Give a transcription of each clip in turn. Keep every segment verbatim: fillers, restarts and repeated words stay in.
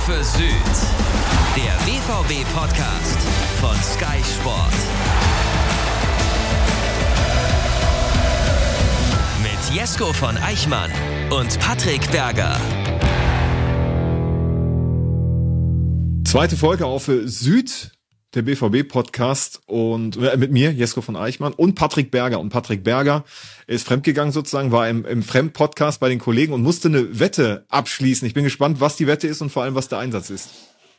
für Süd. Der B V B-Podcast von Sky Sport. Mit Jesko von Eichmann und Patrick Berger. Zweite Folge auf Süd, der B V B-Podcast, und äh, mit mir, Jesko von Eichmann, und Patrick Berger. Und Patrick Berger ist fremdgegangen sozusagen, war im, im Fremd-Podcast bei den Kollegen und musste eine Wette abschließen. Ich bin gespannt, was die Wette ist und vor allem, was der Einsatz ist.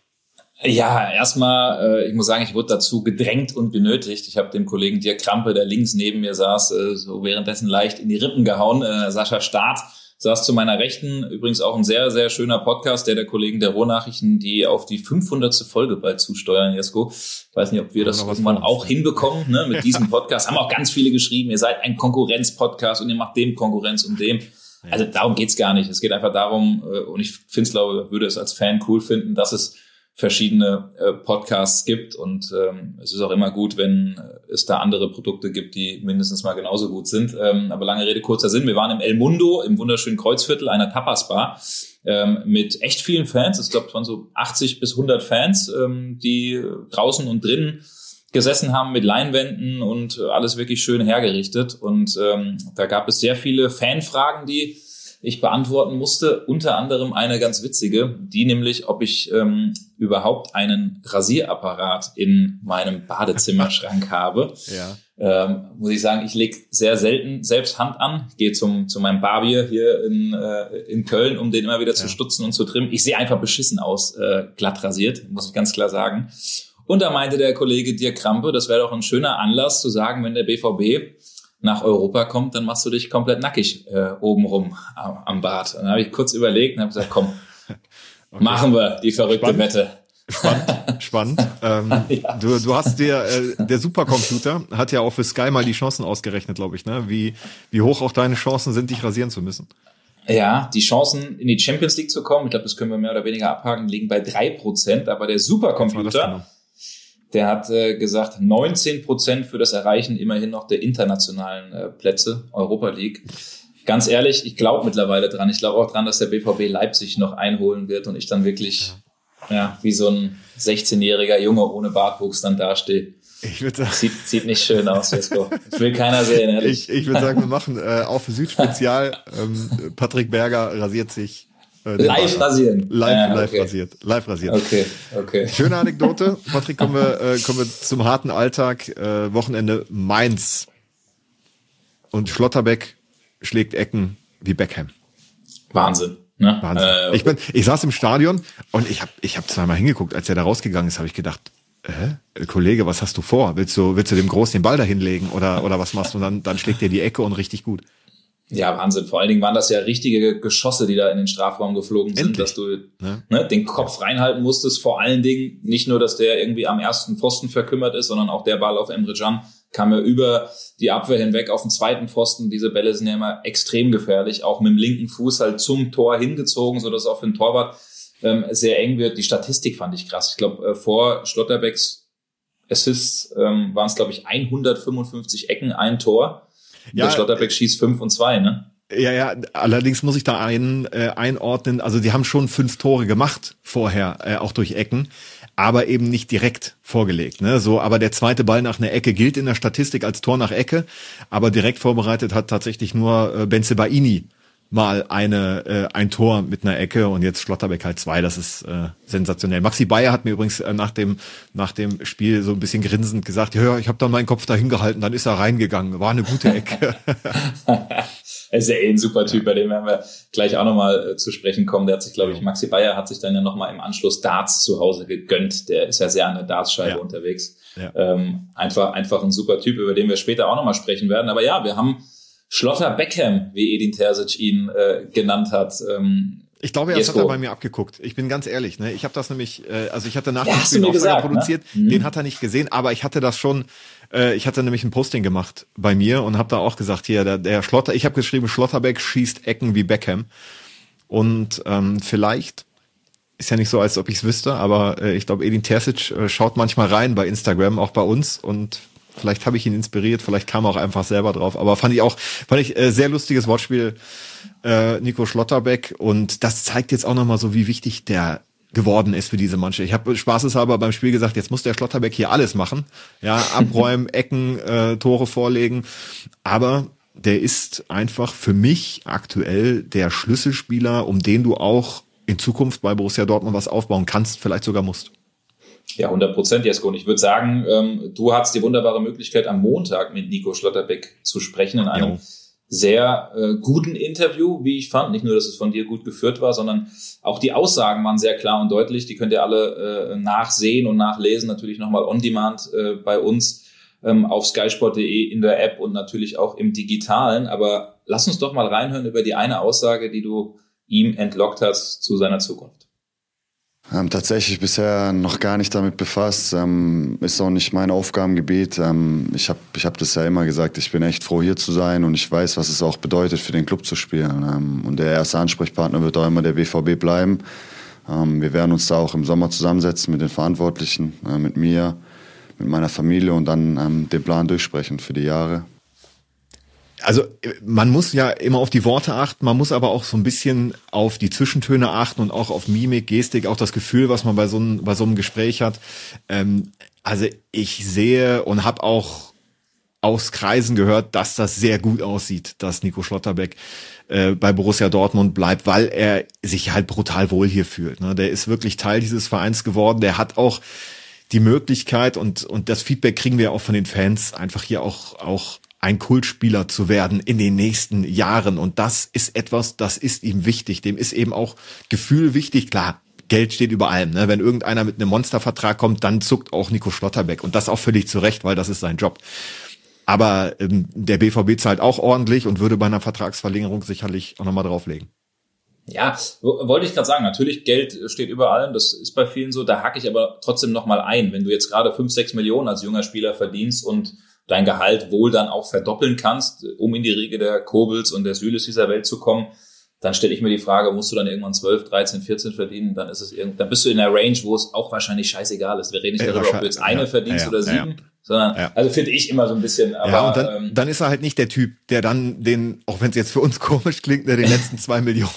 Ja, erstmal, äh, ich muss sagen, ich wurde dazu gedrängt und benötigt. Ich habe dem Kollegen Dirk Krampe, der links neben mir saß, äh, so währenddessen leicht in die Rippen gehauen. Äh, Sascha Staat saß zu meiner Rechten. Übrigens auch ein sehr, sehr schöner Podcast, der der Kollegen der Ruhrnachrichten, die auf die fünfhundertste Folge bald zusteuern, Jesko. Ich weiß nicht, ob wir das irgendwann auch hinbekommen, ne, mit diesem Podcast. Haben auch ganz viele geschrieben, ihr seid ein Konkurrenz-Podcast und ihr macht dem Konkurrenz und dem. Also darum geht's gar nicht. Es geht einfach darum, und ich finde es, glaube, würde es als Fan cool finden, dass es verschiedene äh, Podcasts gibt, und ähm, es ist auch immer gut, wenn es da andere Produkte gibt, die mindestens mal genauso gut sind. Ähm, aber lange Rede, kurzer Sinn. Wir waren im El Mundo, im wunderschönen Kreuzviertel, einer Tapas-Bar, ähm, mit echt vielen Fans. Ich glaube, es waren so achtzig bis hundert Fans, ähm, die draußen und drinnen gesessen haben mit Leinwänden und alles wirklich schön hergerichtet. Und ähm, da gab es sehr viele Fanfragen, die ich beantworten musste, unter anderem eine ganz witzige, die nämlich, ob ich ähm, überhaupt einen Rasierapparat in meinem Badezimmerschrank habe. Ja. Ähm, muss ich sagen, ich lege sehr selten selbst Hand an, gehe zum zu meinem Barbier hier in äh, in Köln, um den immer wieder zu ja. stutzen und zu trimmen. Ich sehe einfach beschissen aus, äh, glatt rasiert, muss ich ganz klar sagen. Und da meinte der Kollege Dirk Krampe, das wäre doch ein schöner Anlass zu sagen, wenn der B V B nach Europa kommt, dann machst du dich komplett nackig äh, obenrum am, am Bad. Und dann habe ich kurz überlegt und habe gesagt, komm, okay. machen wir die verrückte Spannend. Wette. Spannend, spannend. Ähm, ja. du, du hast dir, äh, der Supercomputer hat ja auch für Sky mal die Chancen ausgerechnet, glaube ich, ne? Wie, wie hoch auch deine Chancen sind, dich rasieren zu müssen. Ja, die Chancen, in die Champions League zu kommen, ich glaube, das können wir mehr oder weniger abhaken, liegen bei drei Prozent, aber der Supercomputer, der hat äh, gesagt, neunzehn Prozent für das Erreichen immerhin noch der internationalen äh, Plätze, Europa League. Ganz ehrlich, ich glaube mittlerweile dran. Ich glaube auch dran, dass der B V B Leipzig noch einholen wird und ich dann wirklich ja. ja wie so ein sechzehnjähriger Junge ohne Bartwuchs dann dastehe. Ich würde sagen, sieht, sieht nicht schön aus, Jesko. Das will keiner sehen, ehrlich. Ich, ich würde sagen, wir machen äh, auch für Südspezial. ähm, Patrick Berger rasiert sich. Äh, live Bart. rasieren. Live, ja, live okay. rasiert. Live rasiert. Okay, okay. Schöne Anekdote. Patrick, kommen wir, äh, kommen wir zum harten Alltag. Äh, Wochenende Mainz. Und Schlotterbeck schlägt Ecken wie Beckham. Wahnsinn. Ne? Wahnsinn. Äh, ich bin, ich saß im Stadion und ich habe, ich habe zweimal hingeguckt, als er da rausgegangen ist, habe ich gedacht, äh, Kollege, was hast du vor? Willst du, willst du dem Groß den Ball da hinlegen oder, oder was machst du? Und dann, dann schlägt er die Ecke und richtig gut. Ja, Wahnsinn. Vor allen Dingen waren das ja richtige Geschosse, die da in den Strafraum geflogen sind, Endlich. dass du ja. ne, den Kopf reinhalten musstest. Vor allen Dingen nicht nur, dass der irgendwie am ersten Pfosten verkümmert ist, sondern auch der Ball auf Emre Can kam ja über die Abwehr hinweg auf den zweiten Pfosten. Diese Bälle sind ja immer extrem gefährlich, auch mit dem linken Fuß halt zum Tor hingezogen, sodass es auch für den Torwart ähm, sehr eng wird. Die Statistik fand ich krass. Ich glaube, äh, vor Schlotterbecks Assists ähm, waren es, glaube ich, hundertfünfundfünfzig Ecken, ein Tor. Ja, der Schlotterbeck schießt fünf und zwei, ne? Ja, ja, allerdings muss ich da ein, äh, einordnen, also die haben schon fünf Tore gemacht vorher, äh, auch durch Ecken, aber eben nicht direkt vorgelegt, ne? So, aber der zweite Ball nach einer Ecke gilt in der Statistik als Tor nach Ecke, aber direkt vorbereitet hat tatsächlich nur äh, Bensebaini mal eine äh, ein Tor mit einer Ecke und jetzt Schlotterbeck halt zwei, das ist äh, sensationell. Maxi Bayer hat mir übrigens äh, nach dem nach dem Spiel so ein bisschen grinsend gesagt, ja, ich habe dann meinen Kopf dahin gehalten, dann ist er reingegangen, war eine gute Ecke. Er ist ja eh ein super Typ, bei dem werden wir gleich auch nochmal äh, zu sprechen kommen. Der hat sich, glaube ich, Maxi Bayer hat sich dann ja nochmal im Anschluss Darts zu Hause gegönnt. Der ist ja sehr an der Dartscheibe ja. unterwegs. Ja. Ähm, einfach einfach ein super Typ, über den wir später auch nochmal sprechen werden. Aber ja, wir haben Schlotter Beckham, wie Edin Terzic ihn äh, genannt hat. Ähm, ich glaube, er hat er bei mir abgeguckt. Ich bin ganz ehrlich, ne? Ich habe das nämlich, äh, also ich hatte nach ja, dem Spiel auch gesagt, produziert, ne? Den hat er nicht gesehen, aber ich hatte das schon, äh, ich hatte nämlich ein Posting gemacht bei mir und habe da auch gesagt, hier, der, der Schlotter, ich habe geschrieben, Schlotterbeck schießt Ecken wie Beckham. Und ähm, vielleicht, ist ja nicht so, als ob ich es wüsste, aber äh, ich glaube, Edin Terzic äh, schaut manchmal rein bei Instagram, auch bei uns, und vielleicht habe ich ihn inspiriert, vielleicht kam er auch einfach selber drauf, aber fand ich auch, fand ich äh, sehr lustiges Wortspiel, äh, Nico Schlotterbeck, und das zeigt jetzt auch nochmal so, wie wichtig der geworden ist für diese Mannschaft. Ich habe spaßeshalber beim Spiel gesagt, jetzt muss der Schlotterbeck hier alles machen. Ja, abräumen, Ecken, äh, Tore vorlegen. Aber der ist einfach für mich aktuell der Schlüsselspieler, um den du auch in Zukunft bei Borussia Dortmund was aufbauen kannst, vielleicht sogar musst. Ja, hundert Prozent, Jesko. Und ich würde sagen, ähm, du hattest die wunderbare Möglichkeit, am Montag mit Nico Schlotterbeck zu sprechen in einem ja. sehr äh, guten Interview, wie ich fand. Nicht nur, dass es von dir gut geführt war, sondern auch die Aussagen waren sehr klar und deutlich. Die könnt ihr alle äh, nachsehen und nachlesen, natürlich nochmal on demand äh, bei uns ähm, auf skysport punkt de in der App und natürlich auch im Digitalen. Aber lass uns doch mal reinhören über die eine Aussage, die du ihm entlockt hast zu seiner Zukunft. Ähm, tatsächlich bisher noch gar nicht damit befasst. Ähm, ist auch nicht mein Aufgabengebiet. Ähm, ich habe ich hab das ja immer gesagt, ich bin echt froh, hier zu sein und ich weiß, was es auch bedeutet, für den Club zu spielen. Ähm, und der erste Ansprechpartner wird auch immer der B V B bleiben. Ähm, wir werden uns da auch im Sommer zusammensetzen mit den Verantwortlichen, äh, mit mir, mit meiner Familie und dann ähm, den Plan durchsprechen für die Jahre. Also man muss ja immer auf die Worte achten, man muss aber auch so ein bisschen auf die Zwischentöne achten und auch auf Mimik, Gestik, auch das Gefühl, was man bei so einem, bei so einem Gespräch hat. Ähm, also ich sehe und habe auch aus Kreisen gehört, dass das sehr gut aussieht, dass Nico Schlotterbeck äh, bei Borussia Dortmund bleibt, weil er sich halt brutal wohl hier fühlt. Ne? Der ist wirklich Teil dieses Vereins geworden, der hat auch die Möglichkeit und und das Feedback kriegen wir auch von den Fans, einfach hier auch auch ein Kultspieler zu werden in den nächsten Jahren. Und das ist etwas, das ist ihm wichtig. Dem ist eben auch Gefühl wichtig. Klar, Geld steht über allem. Ne? Wenn irgendeiner mit einem Monstervertrag kommt, dann zuckt auch Nico Schlotterbeck. Und das auch völlig zu Recht, weil das ist sein Job. Aber ähm, der B V B zahlt auch ordentlich und würde bei einer Vertragsverlängerung sicherlich auch nochmal drauflegen. Ja, wollte ich gerade sagen, natürlich, Geld steht über allem, das ist bei vielen so. Da hake ich aber trotzdem nochmal ein. Wenn du jetzt gerade fünf, sechs Millionen als junger Spieler verdienst und dein Gehalt wohl dann auch verdoppeln kannst, um in die Riege der Kobels und der Süles dieser Welt zu kommen, dann stelle ich mir die Frage, musst du dann irgendwann zwölf, dreizehn, vierzehn verdienen, dann ist es irgend, dann bist du in der Range, wo es auch wahrscheinlich scheißegal ist. Wir reden nicht darüber, ob du jetzt eine ja, verdienst ja, oder sieben, ja, sondern, ja. also finde ich immer so ein bisschen, aber. Ja, und dann, ähm, dann ist er halt nicht der Typ, der dann den, auch wenn es jetzt für uns komisch klingt, der den letzten zwei Millionen,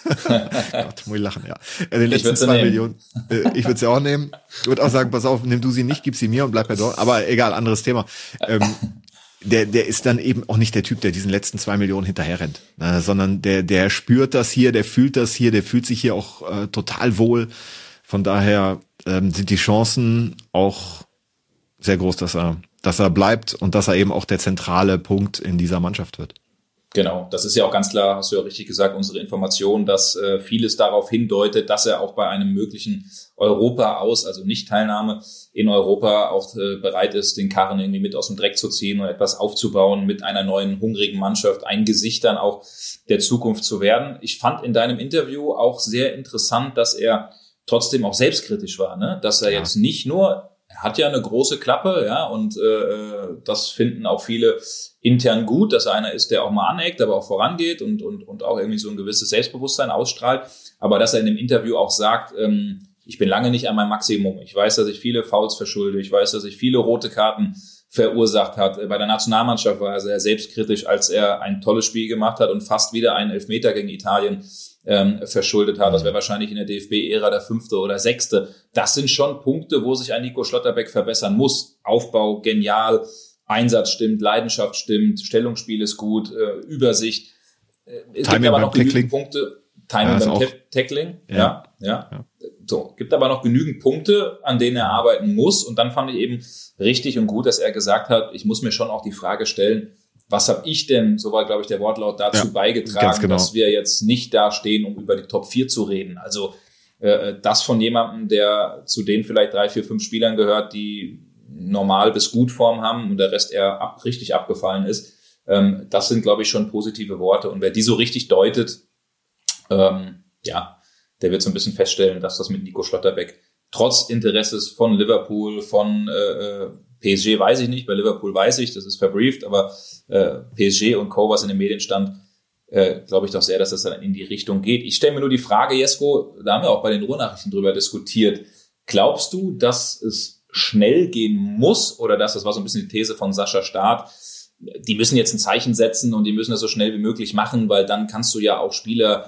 Gott, muss ich lachen, ja, den letzten zwei nehmen. Millionen, äh, ich würde sie auch nehmen, ich würde auch sagen, pass auf, nimm du sie nicht, gib sie mir und bleib bei dort, aber egal, anderes Thema. Ähm, Der, der ist dann eben auch nicht der Typ, der diesen letzten zwei Millionen hinterher rennt, äh, sondern der, der spürt das hier, der fühlt das hier, der fühlt sich hier auch äh, total wohl. Von daher ähm, sind die Chancen auch sehr groß, dass er, dass er bleibt und dass er eben auch der zentrale Punkt in dieser Mannschaft wird. Genau, das ist ja auch ganz klar, hast du ja richtig gesagt, unsere Information, dass äh, vieles darauf hindeutet, dass er auch bei einem möglichen Europa aus, also Nicht-Teilnahme in Europa auch äh, bereit ist, den Karren irgendwie mit aus dem Dreck zu ziehen und etwas aufzubauen mit einer neuen, hungrigen Mannschaft, ein Gesicht dann auch der Zukunft zu werden. Ich fand in deinem Interview auch sehr interessant, dass er trotzdem auch selbstkritisch war, ne? Dass er ja. jetzt nicht nur, er hat ja eine große Klappe, ja, und äh, das finden auch viele intern gut, dass er einer ist, der auch mal aneckt, aber auch vorangeht und und und auch irgendwie so ein gewisses Selbstbewusstsein ausstrahlt. Aber dass er in dem Interview auch sagt, ähm, ich bin lange nicht an meinem Maximum. Ich weiß, dass ich viele Fouls verschulde. Ich weiß, dass ich viele rote Karten verursacht hat. Bei der Nationalmannschaft war er sehr selbstkritisch, als er ein tolles Spiel gemacht hat und fast wieder einen Elfmeter gegen Italien ähm, verschuldet hat. Das wäre wahrscheinlich in der D F B-Ära der fünfte oder sechste. Das sind schon Punkte, wo sich ein Nico Schlotterbeck verbessern muss. Aufbau genial, Einsatz stimmt, Leidenschaft stimmt, Stellungsspiel ist gut, äh, Übersicht. Äh, es gibt aber noch genügend Punkte. Timing ja, beim Ta- Tackling, ja, ja, ja. ja. So, gibt aber noch genügend Punkte, an denen er arbeiten muss. Und dann fand ich eben richtig und gut, dass er gesagt hat, ich muss mir schon auch die Frage stellen, was habe ich denn, so war, glaube ich, der Wortlaut, dazu ja, beigetragen, genau. dass wir jetzt nicht da stehen, um über die Top vier zu reden. Also äh, das von jemandem, der zu den vielleicht drei, vier, fünf Spielern gehört, die normal bis gut Form haben und der Rest eher ab, richtig abgefallen ist. Ähm, das sind, glaube ich, schon positive Worte. Und wer die so richtig deutet, ähm, ja, der wird so ein bisschen feststellen, dass das mit Nico Schlotterbeck trotz Interesses von Liverpool, von äh, P S G weiß ich nicht, bei Liverpool weiß ich, das ist verbrieft, aber äh, P S G und Co., was in den Medien stand, äh, glaube ich doch sehr, dass das dann in die Richtung geht. Ich stelle mir nur die Frage, Jesko, da haben wir auch bei den Ruhrnachrichten drüber diskutiert, glaubst du, dass es schnell gehen muss oder dass, das war so ein bisschen die These von Sascha Staat, die müssen jetzt ein Zeichen setzen und die müssen das so schnell wie möglich machen, weil dann kannst du ja auch Spieler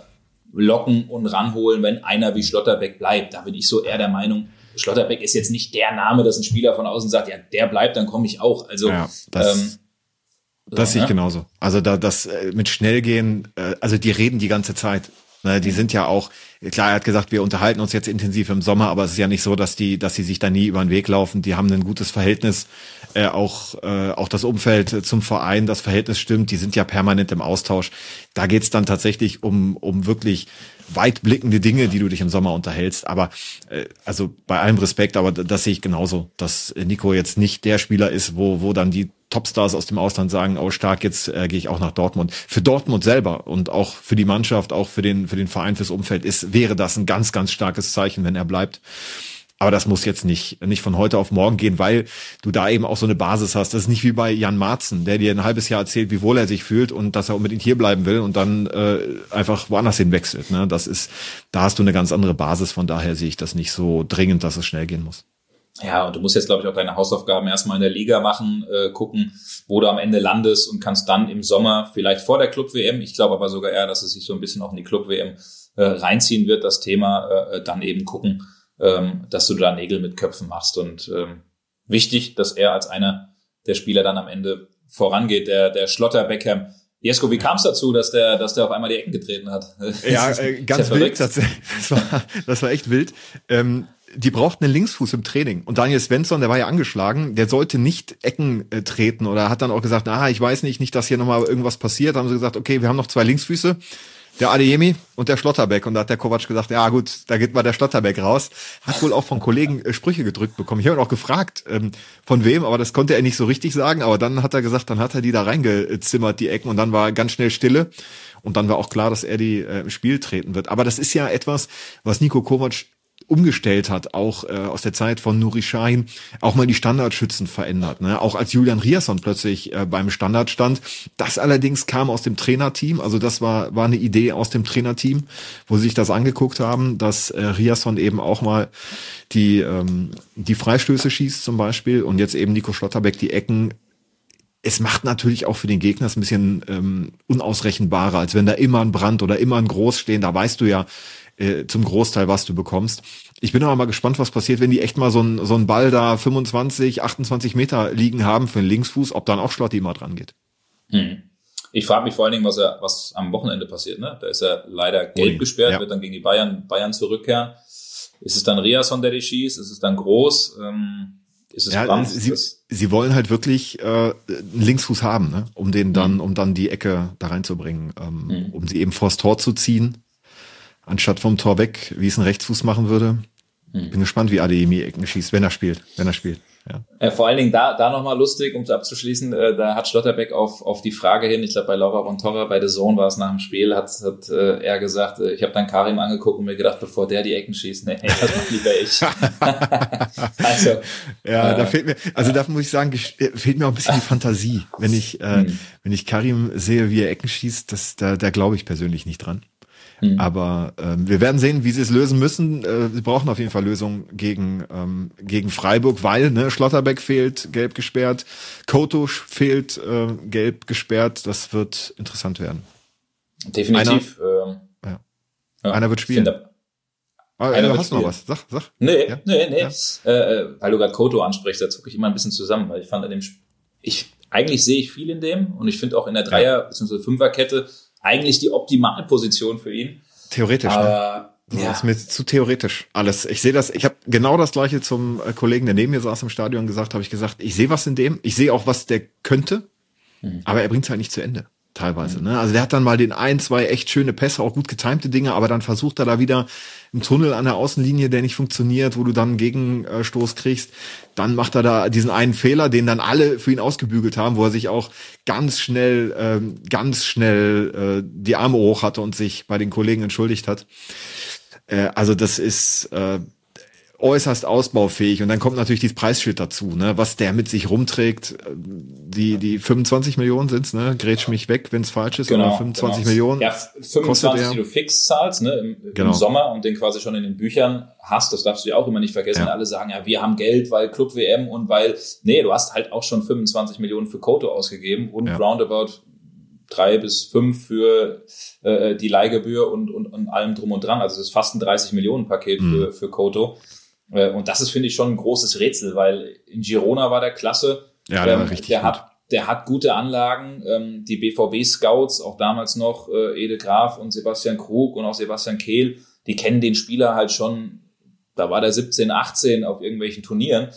locken und ranholen, wenn einer wie Schlotterbeck bleibt. Da bin ich so eher der Meinung, Schlotterbeck ist jetzt nicht der Name, dass ein Spieler von außen sagt, ja, der bleibt, dann komme ich auch. Also ja, das, ähm, das so, sehe ich ne? genauso. Also da das äh, mit Schnellgehen, äh, also die reden die ganze Zeit. Ne, die sind ja auch, klar, er hat gesagt, wir unterhalten uns jetzt intensiv im Sommer, aber es ist ja nicht so, dass die, dass sie sich da nie über den Weg laufen. Die haben ein gutes Verhältnis, äh, auch äh, auch das Umfeld zum Verein, das Verhältnis stimmt. Die sind ja permanent im Austausch. Da geht's dann tatsächlich um um wirklich weitblickende Dinge, die du dich im Sommer unterhältst. Aber äh, also bei allem Respekt, aber das sehe ich genauso, dass Nico jetzt nicht der Spieler ist, wo wo dann die Topstars aus dem Ausland sagen, oh stark, jetzt äh, gehe ich auch nach Dortmund. Für Dortmund selber und auch für die Mannschaft, auch für den für den Verein, fürs Umfeld ist wäre das ein ganz ganz starkes Zeichen, wenn er bleibt. Aber das muss jetzt nicht nicht von heute auf morgen gehen, weil du da eben auch so eine Basis hast. Das ist nicht wie bei Jan Marzen, der dir ein halbes Jahr erzählt, wie wohl er sich fühlt und dass er unbedingt hier bleiben will und dann äh, einfach woanders hin wechselt. Ne? Das ist, da hast du eine ganz andere Basis. Von daher sehe ich das nicht so dringend, dass es schnell gehen muss. Ja, und du musst jetzt, glaube ich, auch deine Hausaufgaben erstmal in der Liga machen, äh, gucken, wo du am Ende landest und kannst dann im Sommer, vielleicht vor der Club-W M, ich glaube aber sogar eher, dass es sich so ein bisschen auch in die Club-W M äh, reinziehen wird, das Thema, äh, dann eben gucken, ähm, dass du da Nägel mit Köpfen machst. Und ähm, wichtig, dass er als einer der Spieler dann am Ende vorangeht, der der Schlotterbecker. Jesko, wie kam es dazu, dass der dass der auf einmal die Ecken getreten hat? Ja, äh, ganz wild tatsächlich. Das war, das war echt wild. Ähm, die brauchten einen Linksfuß im Training. Und Daniel Svensson, der war ja angeschlagen, der sollte nicht Ecken äh, treten oder hat dann auch gesagt, ah, ich weiß nicht, nicht, dass hier nochmal irgendwas passiert. Da haben sie gesagt, okay, wir haben noch zwei Linksfüße, der Adeyemi und der Schlotterbeck. Und da hat der Kovac gesagt, ja gut, da geht mal der Schlotterbeck raus. Hat wohl auch von Kollegen äh, Sprüche gedrückt bekommen. Ich habe ihn auch gefragt, ähm, von wem, aber das konnte er nicht so richtig sagen. Aber dann hat er gesagt, dann hat er die da reingezimmert, die Ecken. Und dann war ganz schnell Stille. Und dann war auch klar, dass er die äh, im Spiel treten wird. Aber das ist ja etwas, was Niko Kovac umgestellt hat, auch äh, aus der Zeit von Nuri Sahin, auch mal die Standardschützen verändert. Ne? Auch als Julian Riasson plötzlich äh, beim Standard stand. Das allerdings kam aus dem Trainerteam, also das war war eine Idee aus dem Trainerteam, wo sie sich das angeguckt haben, dass äh, Riasson eben auch mal die ähm, die Freistöße schießt zum Beispiel und jetzt eben Nico Schlotterbeck die Ecken. Es macht natürlich auch für den Gegner es ein bisschen ähm, unausrechenbarer, als wenn da immer ein Brand oder immer ein Groß stehen. Da weißt du ja äh, zum Großteil, was du bekommst. Ich bin aber mal gespannt, was passiert, wenn die echt mal so einen so einen Ball da fünfundzwanzig, achtundzwanzig Meter liegen haben für den Linksfuß, ob dann auch Schlotti mal dran geht. Hm. Ich frage mich vor allen Dingen, was er, was am Wochenende passiert. Ne? Da ist er leider gelb Ui, gesperrt, ja. Wird dann gegen die Bayern Bayern zurückkehren. Ist es dann Riasson, der die schießt? Ist es dann Groß? Ähm, ist es ja, Brandt? Sie, sie wollen halt wirklich äh, einen Linksfuß haben, ne? um den dann, mhm. um dann die Ecke da reinzubringen, ähm, mhm. um sie eben vors Tor zu ziehen, anstatt vom Tor weg, wie es ein Rechtsfuß machen würde. Mhm. Bin gespannt, wie Adeyemi Ecken schießt, wenn er spielt, wenn er spielt. Ja. Äh, vor allen Dingen da da nochmal lustig, um es abzuschließen, äh, da hat Schlotterbeck auf auf die Frage hin, ich glaube bei Laura von Torra, bei The Zone war es nach dem Spiel, hat hat äh, er gesagt, äh, ich habe dann Karim angeguckt und mir gedacht, bevor der die Ecken schießt, nee, das macht lieber ich. also ja, äh, da fehlt mir, also da muss ich sagen, fehlt mir auch ein bisschen die Fantasie, wenn ich äh, hm. wenn ich Karim sehe, wie er Ecken schießt, das da da glaube ich persönlich nicht dran. Mhm. Aber ähm, wir werden sehen, wie sie es lösen müssen. Äh, sie brauchen auf jeden Fall Lösungen gegen ähm, gegen Freiburg, weil ne Schlotterbeck fehlt, gelb gesperrt, Kotusch fehlt, äh, gelb gesperrt. Das wird interessant werden. Definitiv. Einer, ähm, ja. Ja, einer wird spielen. Da, ah, einer du hast noch was? Sag, sag. Nee, ja? nee, nee. Ja. Äh, weil du gerade Koto ansprichst, da zucke ich immer ein bisschen zusammen, weil ich fand in dem Sp- ich eigentlich sehe ich viel in dem und ich finde auch in der Dreier- bzw. Fünferkette eigentlich die Optimalposition für ihn. Theoretisch, aber, ne? Ja. Das ist mir zu theoretisch alles. Ich sehe das, ich habe genau das gleiche zum Kollegen, der neben mir saß im Stadion gesagt, habe ich gesagt, ich sehe was in dem, ich sehe auch, was der könnte, mhm. aber er bringt es halt nicht zu Ende. Teilweise, mhm. ne? Also der hat dann mal den ein, zwei echt schöne Pässe, auch gut getimte Dinge, aber dann versucht er da wieder im Tunnel an der Außenlinie, der nicht funktioniert, wo du dann einen Gegenstoß kriegst. Dann macht er da diesen einen Fehler, den dann alle für ihn ausgebügelt haben, wo er sich auch ganz schnell, ähm, ganz schnell äh, die Arme hoch hatte und sich bei den Kollegen entschuldigt hat. Äh, also das ist äh, äußerst ausbaufähig und dann kommt natürlich dieses Preisschild dazu, ne, was der mit sich rumträgt. Die die fünfundzwanzig Millionen sind's, ne, grätsch mich weg, wenn's falsch ist, genau, oder fünfundzwanzig genau. Millionen. Ja, fünfundzwanzig, die du fix zahlst, ne, im, genau. im Sommer und den quasi schon in den Büchern hast, das darfst du ja auch immer nicht vergessen. Ja. Alle sagen, ja, wir haben Geld, weil Club-W M und weil, nee, du hast halt auch schon fünfundzwanzig Millionen für Koto ausgegeben und ja. roundabout drei bis fünf für äh, die Leihgebühr und, und, und allem drum und dran. Also es ist fast ein dreißig Millionen Paket mhm. für, für Koto. Äh, und das ist, finde ich, schon ein großes Rätsel, weil in Girona war der klasse. Ja, der ähm, war richtig der gut. Hat, der hat gute Anlagen. Ähm, die B V B-Scouts, auch damals noch äh, Ede Graf und Sebastian Krug und auch Sebastian Kehl, die kennen den Spieler halt schon, da war der siebzehn, achtzehn auf irgendwelchen Turnieren.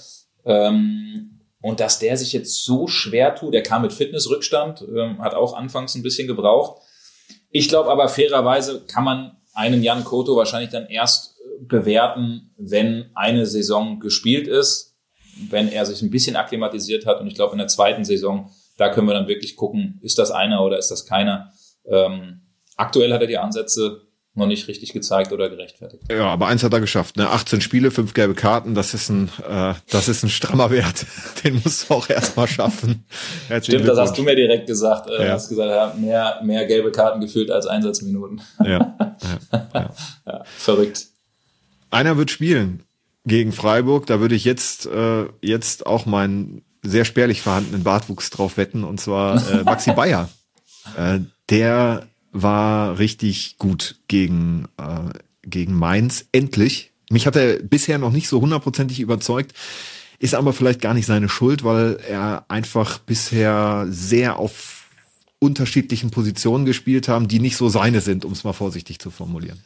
Ähm, und dass der sich jetzt so schwer tut, der kam mit Fitnessrückstand, ähm, hat auch anfangs ein bisschen gebraucht. Ich glaube aber, fairerweise kann man einen Jan Koto wahrscheinlich dann erst bewerten, wenn eine Saison gespielt ist, wenn er sich ein bisschen akklimatisiert hat. Und ich glaube, in der zweiten Saison, da können wir dann wirklich gucken, ist das einer oder ist das keiner. Ähm, aktuell hat er die Ansätze noch nicht richtig gezeigt oder gerechtfertigt. Ja, aber eins hat er geschafft, ne? achtzehn Spiele, fünf gelbe Karten, das ist ein, äh, das ist ein strammer Wert. Den musst du auch erstmal schaffen. Stimmt, das hast du mir direkt gesagt. Äh, ja. hast gesagt, ja, mehr, mehr gelbe Karten gefühlt als Einsatzminuten. Ja, ja, ja. ja, verrückt. Einer wird spielen gegen Freiburg. Da würde ich jetzt, äh, jetzt auch meinen sehr spärlich vorhandenen Bartwuchs drauf wetten, und zwar äh, Maxi Bayer. Äh, der war richtig gut gegen äh, gegen Mainz. Endlich. Mich hat er bisher noch nicht so hundertprozentig überzeugt, ist aber vielleicht gar nicht seine Schuld, weil er einfach bisher sehr auf unterschiedlichen Positionen gespielt haben, die nicht so seine sind, um es mal vorsichtig zu formulieren.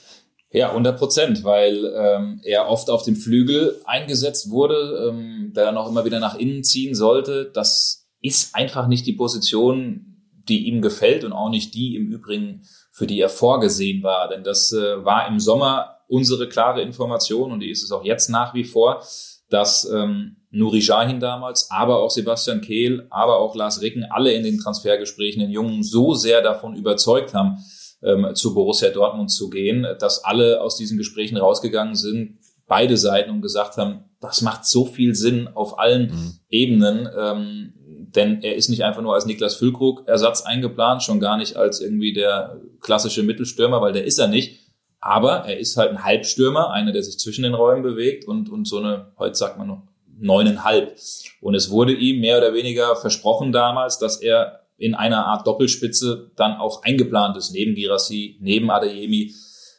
Ja, hundert Prozent, weil ähm, er oft auf dem Flügel eingesetzt wurde, ähm, der dann auch immer wieder nach innen ziehen sollte. Das ist einfach nicht die Position, die ihm gefällt und auch nicht die im Übrigen, für die er vorgesehen war. Denn das äh, war im Sommer unsere klare Information, und die ist es auch jetzt nach wie vor, dass ähm, Nuri Sahin damals, aber auch Sebastian Kehl, aber auch Lars Ricken alle in den Transfergesprächen den Jungen so sehr davon überzeugt haben, ähm, zu Borussia Dortmund zu gehen, dass alle aus diesen Gesprächen rausgegangen sind, beide Seiten, und gesagt haben, das macht so viel Sinn auf allen mhm. Ebenen, ähm, denn er ist nicht einfach nur als Niklas Füllkrug Ersatz eingeplant, schon gar nicht als irgendwie der klassische Mittelstürmer, weil der ist er nicht. Aber er ist halt ein Halbstürmer, einer, der sich zwischen den Räumen bewegt, und, und so eine, heute sagt man noch, neuneinhalb. Und es wurde ihm mehr oder weniger versprochen damals, dass er in einer Art Doppelspitze dann auch eingeplant ist, neben Guirassy, neben Adeyemi.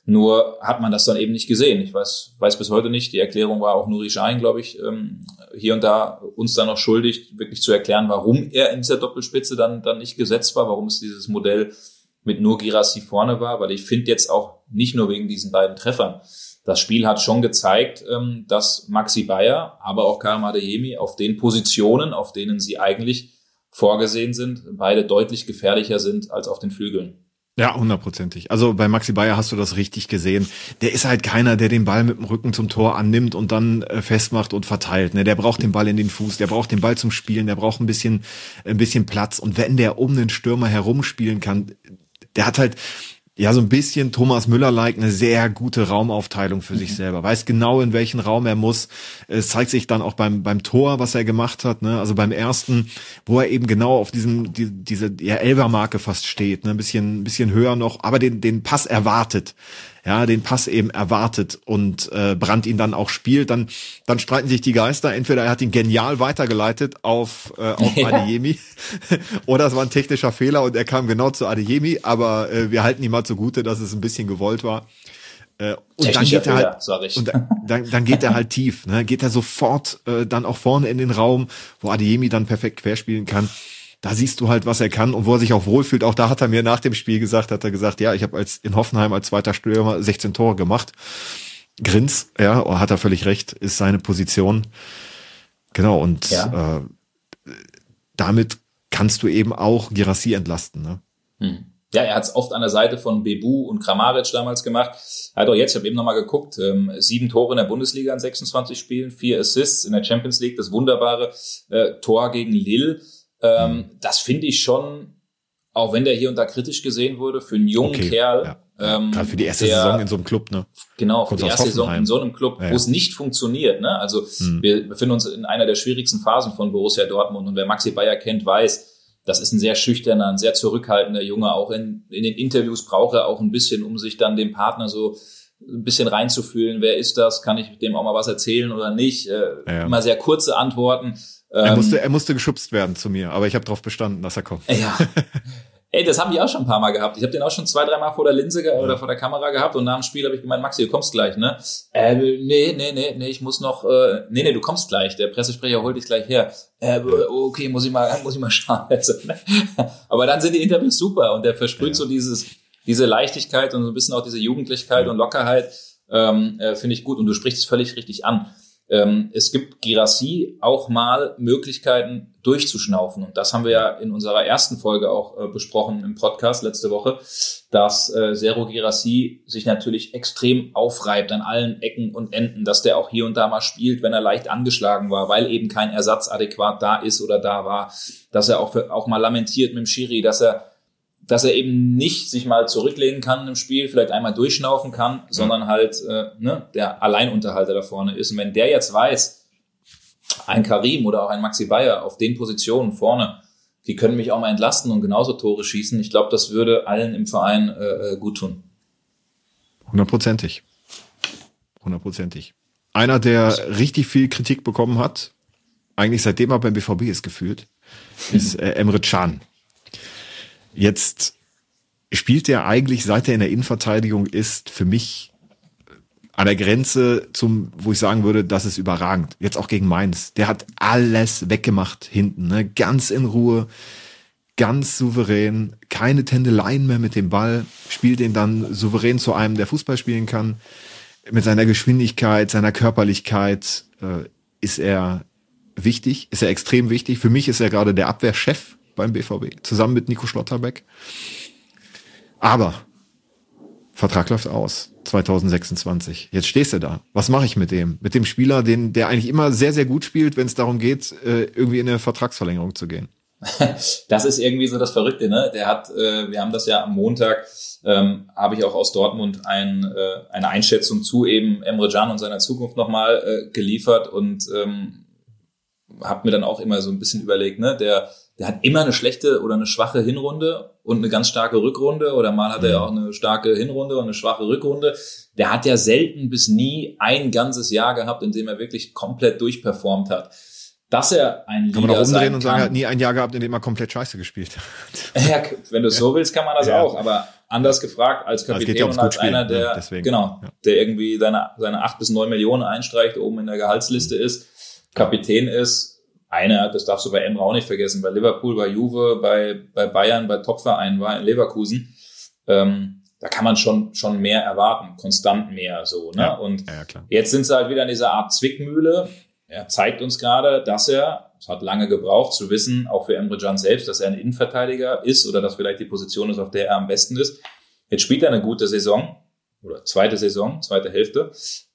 Nur hat man das dann eben nicht gesehen. Ich weiß, weiß bis heute nicht. Die Erklärung war auch Nuri Sahin, glaube ich, hier und da uns dann noch schuldig, wirklich zu erklären, warum er in dieser Doppelspitze dann, dann nicht gesetzt war, warum es dieses Modell mit nur Guirassy vorne war, weil ich finde jetzt auch nicht nur wegen diesen beiden Treffern. Das Spiel hat schon gezeigt, dass Maxi Bayer, aber auch Karim Adeyemi auf den Positionen, auf denen sie eigentlich vorgesehen sind, beide deutlich gefährlicher sind als auf den Flügeln. Ja, hundertprozentig. Also bei Maxi Bayer hast du das richtig gesehen. Der ist halt keiner, der den Ball mit dem Rücken zum Tor annimmt und dann äh, festmacht und verteilt. Ne, der braucht den Ball in den Fuß, der braucht den Ball zum Spielen, der braucht ein bisschen, ein bisschen Platz. Und wenn der um den Stürmer herumspielen kann, der hat halt ja so ein bisschen Thomas Müller-like eine sehr gute Raumaufteilung für mhm. sich selber. Weiß genau, in welchen Raum er muss. Es zeigt sich dann auch beim beim Tor, was er gemacht hat. Ne? Also beim ersten, wo er eben genau auf diesem die, diese ja, Elfer-Marke fast steht, ne? ein bisschen ein bisschen höher noch, aber den den Pass erwartet. Ja, den Pass eben erwartet und äh, Brandt ihn dann auch spielt, dann dann streiten sich die Geister. Entweder er hat ihn genial weitergeleitet auf äh, auf ja. Adeyemi oder es war ein technischer Fehler und er kam genau zu Adeyemi, aber äh, wir halten ihm mal zugute, dass es ein bisschen gewollt war. Äh, und dann geht er halt sag ich. und dann, dann geht er halt tief, ne? Geht er sofort äh, dann auch vorne in den Raum, wo Adeyemi dann perfekt querspielen kann. Da siehst du halt, was er kann und wo er sich auch wohlfühlt. Auch da hat er mir nach dem Spiel gesagt, hat er gesagt, ja, ich habe als in Hoffenheim als zweiter Stürmer sechzehn Tore gemacht. Grins, ja, hat er völlig recht, ist seine Position. Genau, und ja. äh, damit kannst du eben auch Guirassy entlasten. Ne? Hm. Ja, er hat es oft an der Seite von Bebu und Kramaric damals gemacht. Er hat auch jetzt, ich habe eben nochmal geguckt, ähm, sieben Tore in der Bundesliga in sechsundzwanzig Spielen, vier Assists in der Champions League, das wunderbare äh, Tor gegen Lille. Ähm, das finde ich schon, auch wenn der hier und da kritisch gesehen wurde, für einen jungen okay, Kerl. Ja. Ähm, Gerade für die erste der, Saison in so einem Club, ne? Genau, für die erste Saison in so einem Club, ja, wo es nicht funktioniert, ne? Also hm. wir befinden uns in einer der schwierigsten Phasen von Borussia Dortmund, und wer Maxi Bayer kennt, weiß, das ist ein sehr schüchterner, ein sehr zurückhaltender Junge. Auch in, in den Interviews braucht er auch ein bisschen, um sich dann dem Partner so ein bisschen reinzufühlen. Wer ist das? Kann ich dem auch mal was erzählen oder nicht? Äh, ja. Immer sehr kurze Antworten. Er musste, er musste geschubst werden zu mir, aber ich habe darauf bestanden, dass er kommt. Ja, Ey, das haben die auch schon ein paar Mal gehabt. Ich habe den auch schon zwei, dreimal vor der Linse ge- oder vor der Kamera gehabt und nach dem Spiel habe ich gemeint, Maxi, du kommst gleich, ne? Äh, nee, nee, nee, nee, ich muss noch, äh, nee, nee, du kommst gleich. Der Pressesprecher holt dich gleich her. Äh, okay, muss ich mal, muss ich mal schauen. Also, ne? Aber dann sind die Interviews super und der versprüht ja. so dieses, diese Leichtigkeit und so ein bisschen auch diese Jugendlichkeit ja. und Lockerheit, ähm, äh, finde ich gut. Und du sprichst es völlig richtig an. Ähm, es gibt Guirassy auch mal Möglichkeiten durchzuschnaufen. Und das haben wir ja in unserer ersten Folge auch äh, besprochen im Podcast letzte Woche, dass äh, Serhou Guirassy sich natürlich extrem aufreibt an allen Ecken und Enden, dass der auch hier und da mal spielt, wenn er leicht angeschlagen war, weil eben kein Ersatz adäquat da ist oder da war, dass er auch, für, auch mal lamentiert mit dem Schiri, dass er dass er eben nicht sich mal zurücklehnen kann im Spiel, vielleicht einmal durchschnaufen kann, mhm. sondern halt äh, ne, der Alleinunterhalter da vorne ist. Und wenn der jetzt weiß, ein Karim oder auch ein Maxi Bayer auf den Positionen vorne, die können mich auch mal entlasten und genauso Tore schießen, ich glaube, das würde allen im Verein äh, gut tun. Hundertprozentig. Hundertprozentig. Einer, der richtig viel Kritik bekommen hat, eigentlich seitdem er beim B V B ist gefühlt, ist äh, Emre Can. Jetzt spielt er eigentlich, seit er in der Innenverteidigung ist, für mich an der Grenze zum, wo ich sagen würde, das ist überragend. Jetzt auch gegen Mainz. Der hat alles weggemacht hinten, ne? Ganz in Ruhe, ganz souverän, keine Tändeleien mehr mit dem Ball, spielt ihn dann souverän zu einem, der Fußball spielen kann. Mit seiner Geschwindigkeit, seiner Körperlichkeit äh, ist er wichtig, ist er extrem wichtig. Für mich ist er gerade der Abwehrchef beim B V B, zusammen mit Nico Schlotterbeck. Aber Vertrag läuft aus, zwanzig sechsundzwanzig. Jetzt stehst du da. Was mache ich mit dem? Mit dem Spieler, den, der eigentlich immer sehr, sehr gut spielt, wenn es darum geht, irgendwie in eine Vertragsverlängerung zu gehen. Das ist irgendwie so das Verrückte, ne? Der hat, äh, wir haben das ja am Montag, ähm, habe ich auch aus Dortmund ein, äh, eine Einschätzung zu eben Emre Can und seiner Zukunft nochmal äh, geliefert und ähm, habe mir dann auch immer so ein bisschen überlegt, ne? Der Der hat immer eine schlechte oder eine schwache Hinrunde und eine ganz starke Rückrunde oder mal hat er ja auch eine starke Hinrunde und eine schwache Rückrunde. Der hat ja selten bis nie ein ganzes Jahr gehabt, in dem er wirklich komplett durchperformt hat. Dass er ein Leader kann man auch umdrehen und kann, sagen, er hat nie ein Jahr gehabt, in dem er komplett scheiße gespielt hat. Ja, wenn du es so willst, kann man das ja auch. Aber anders gefragt, als Kapitän ja und als einer, der, ja, genau, ja. der irgendwie seine, seine acht bis neun Millionen einstreicht, oben in der Gehaltsliste ist, Kapitän ist, einer, das darfst du bei Emre auch nicht vergessen, bei Liverpool, bei Juve, bei, bei Bayern, bei Topvereinen war in Leverkusen, ähm, da kann man schon, schon mehr erwarten, konstant mehr, so, ne? Ja, und ja, klar. Jetzt sind sie halt wieder in dieser Art Zwickmühle. Er zeigt uns gerade, dass er, es hat lange gebraucht zu wissen, auch für Emre Can selbst, dass er ein Innenverteidiger ist oder dass vielleicht die Position ist, auf der er am besten ist. Jetzt spielt er eine gute Saison oder zweite Saison, zweite Hälfte.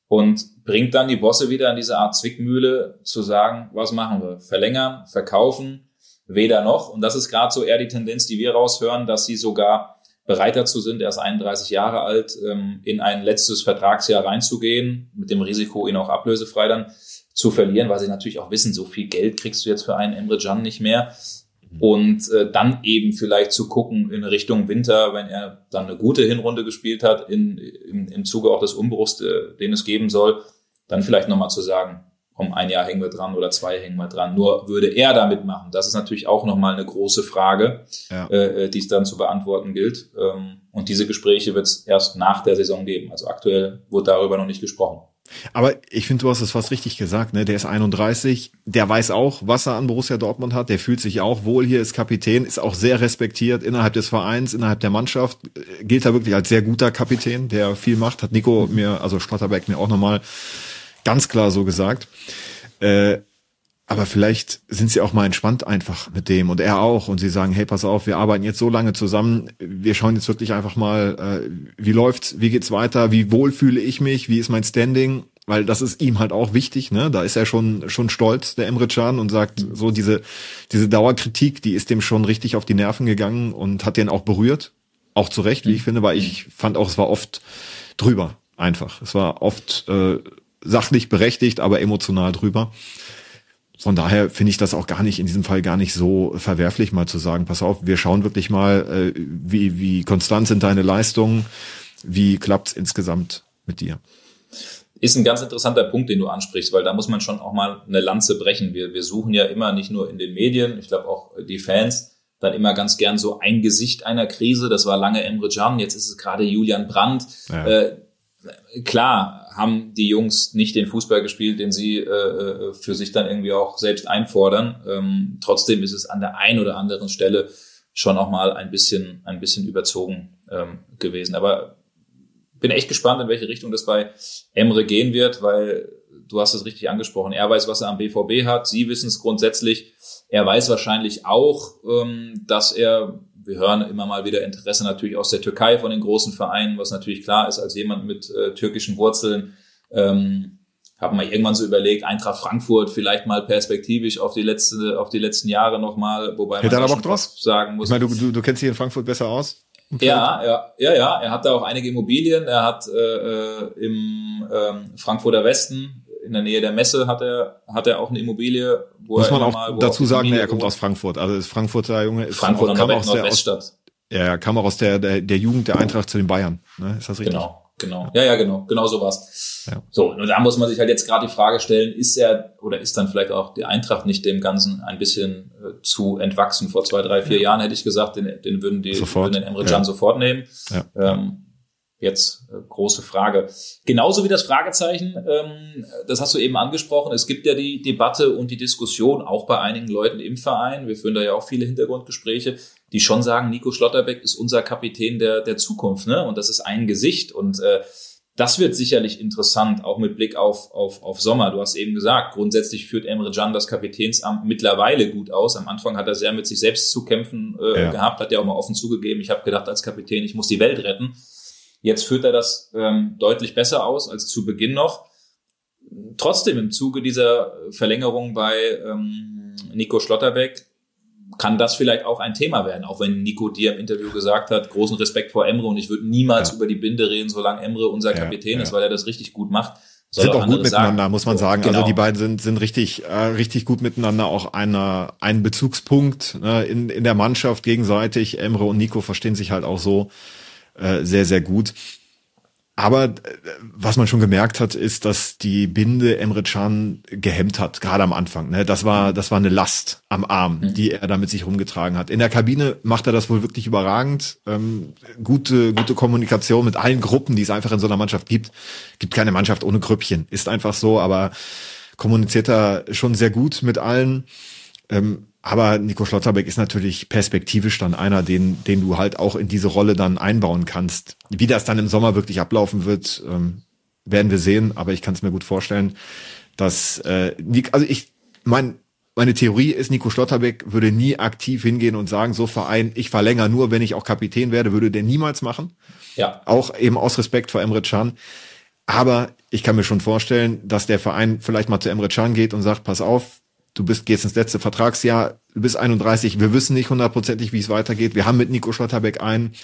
Und bringt dann die Bosse wieder in diese Art Zwickmühle zu sagen, was machen wir? Verlängern, verkaufen, weder noch. Und das ist gerade so eher die Tendenz, die wir raushören, dass sie sogar bereit dazu sind, er ist einunddreißig Jahre alt, in ein letztes Vertragsjahr reinzugehen, mit dem Risiko, ihn auch ablösefrei dann zu verlieren, weil sie natürlich auch wissen, so viel Geld kriegst du jetzt für einen Emre Can nicht mehr. Und äh, dann eben vielleicht zu gucken in Richtung Winter, wenn er dann eine gute Hinrunde gespielt hat, in, im, im Zuge auch des Umbruchs, äh, den es geben soll, dann vielleicht nochmal zu sagen, komm, ein Jahr hängen wir dran oder zwei hängen wir dran. Nur würde er da mitmachen? Das ist natürlich auch nochmal eine große Frage, ja. äh, die es dann zu beantworten gilt. Ähm, und diese Gespräche wird es erst nach der Saison geben. Also aktuell wird darüber noch nicht gesprochen. Aber ich finde, du hast es fast richtig gesagt, ne? Der ist einunddreißig, der weiß auch, was er an Borussia Dortmund hat, der fühlt sich auch wohl hier, ist Kapitän, ist auch sehr respektiert innerhalb des Vereins, innerhalb der Mannschaft, gilt da wirklich als sehr guter Kapitän, der viel macht, hat Nico mir, also Schlotterbeck mir auch nochmal ganz klar so gesagt. Äh, aber vielleicht sind sie auch mal entspannt einfach mit dem und er auch und sie sagen, hey, pass auf, wir arbeiten jetzt so lange zusammen, wir schauen jetzt wirklich einfach mal, äh, wie läuft's, wie geht's weiter, wie wohl fühle ich mich, wie ist mein Standing, weil das ist ihm halt auch wichtig, ne? Da ist er schon schon stolz, der Emre Can, und sagt, so diese diese Dauerkritik, die ist dem schon richtig auf die Nerven gegangen und hat den auch berührt, auch zu Recht, wie ich finde, weil ich fand auch, es war oft drüber einfach, es war oft äh, sachlich berechtigt, aber emotional drüber. Von daher finde ich das auch gar nicht, in diesem Fall gar nicht so verwerflich, mal zu sagen, pass auf, wir schauen wirklich mal, äh, wie, wie konstant sind deine Leistungen, wie klappt's insgesamt mit dir? Ist ein ganz interessanter Punkt, den du ansprichst, weil da muss man schon auch mal eine Lanze brechen. Wir, wir suchen ja immer nicht nur in den Medien, ich glaube auch die Fans, dann immer ganz gern so ein Gesicht einer Krise. Das war lange Emre Can, jetzt ist es gerade Julian Brandt. Ja. Äh, klar haben die Jungs nicht den Fußball gespielt, den sie äh, für sich dann irgendwie auch selbst einfordern. Ähm, trotzdem ist es an der einen oder anderen Stelle schon auch mal ein bisschen, ein bisschen überzogen ähm, gewesen. Aber bin echt gespannt, in welche Richtung das bei Emre gehen wird, weil du hast es richtig angesprochen. Er weiß, was er am B V B hat. Sie wissen es grundsätzlich. Er weiß wahrscheinlich auch, ähm, dass er, wir hören immer mal wieder Interesse natürlich aus der Türkei von den großen Vereinen, was natürlich klar ist, als jemand mit äh, türkischen Wurzeln. Ähm, habe mal irgendwann so überlegt, Eintracht Frankfurt vielleicht mal perspektivisch auf die letzte, auf die letzten Jahre nochmal, wobei Hätte man er schon aber auch fast sagen muss. Ich meine, du, du, du kennst hier in Frankfurt besser aus. Ja, ja, ja, ja. Er hat da auch einige Immobilien. Er hat äh, im ähm, Frankfurter Westen in der Nähe der Messe hat er hat er auch eine Immobilie. Wo Muss er man auch mal, wo dazu auch sagen, Familie er kommt wohnt. aus Frankfurt. Also ist Frankfurter Junge. Ist Frankfurt auch, an kam der aus der, aus, Nordweststadt. Ja, kam auch aus der, der der Jugend der Eintracht zu den Bayern. Ne? Ist das richtig? Genau. Genau. Ja, ja, genau. Genau so war's. Ja. So, und da muss man sich halt jetzt gerade die Frage stellen, ist er oder ist dann vielleicht auch die Eintracht nicht dem Ganzen ein bisschen äh, zu entwachsen? Vor zwei, drei, vier ja. Jahren hätte ich gesagt, den, den würden die sofort. würden den Emre Can ja. sofort nehmen. Ja. Ähm, jetzt äh, große Frage. Genauso wie das Fragezeichen, ähm, das hast du eben angesprochen, es gibt ja die Debatte und die Diskussion auch bei einigen Leuten im Verein. Wir führen da ja auch viele Hintergrundgespräche, die schon sagen, Nico Schlotterbeck ist unser Kapitän der der Zukunft, ne? Und das ist ein Gesicht und äh, das wird sicherlich interessant, auch mit Blick auf auf auf Sommer. Du hast eben gesagt, grundsätzlich führt Emre Can das Kapitänsamt mittlerweile gut aus. Am Anfang hat er sehr mit sich selbst zu kämpfen äh, ja. gehabt, hat ja auch mal offen zugegeben. Ich habe gedacht als Kapitän, ich muss die Welt retten. Jetzt führt er das ähm, deutlich besser aus als zu Beginn noch. Trotzdem im Zuge dieser Verlängerung bei ähm, Nico Schlotterbeck kann das vielleicht auch ein Thema werden, auch wenn Nico dir im Interview gesagt hat, großen Respekt vor Emre und ich würde niemals ja. über die Binde reden, solange Emre unser Kapitän ja, ja. ist, weil er das richtig gut macht. Soll sind auch gut miteinander, sagen. muss man sagen. Genau. Also die beiden sind sind richtig äh, richtig gut miteinander, auch einer ein Bezugspunkt äh, in in der Mannschaft gegenseitig. Emre und Nico verstehen sich halt auch so äh, sehr sehr gut. Aber äh, was man schon gemerkt hat, ist, dass die Binde Emre Can gehemmt hat, gerade am Anfang. Ne? Das war das war eine Last am Arm, mhm. die er da mit sich rumgetragen hat. In der Kabine macht er das wohl wirklich überragend. Ähm, gute gute Kommunikation mit allen Gruppen, die es einfach in so einer Mannschaft gibt. Gibt keine Mannschaft ohne Grüppchen, ist einfach so. Aber kommuniziert er schon sehr gut mit allen. Ähm, aber Nico Schlotterbeck ist natürlich perspektivisch dann einer, den den du halt auch in diese Rolle dann einbauen kannst. Wie das dann im Sommer wirklich ablaufen wird, ähm, werden wir sehen. Aber ich kann es mir gut vorstellen, dass äh, also ich mein meine Theorie ist, Nico Schlotterbeck würde nie aktiv hingehen und sagen, so Verein, ich verlängere nur, wenn ich auch Kapitän werde, würde der niemals machen. Ja. Auch eben aus Respekt vor Emre Can. Aber ich kann mir schon vorstellen, dass der Verein vielleicht mal zu Emre Can geht und sagt, pass auf, du bist gehst ins letzte Vertragsjahr, du bist einunddreißig, wir wissen nicht hundertprozentig, wie es weitergeht. Wir haben mit Nico Schlotterbeck einen,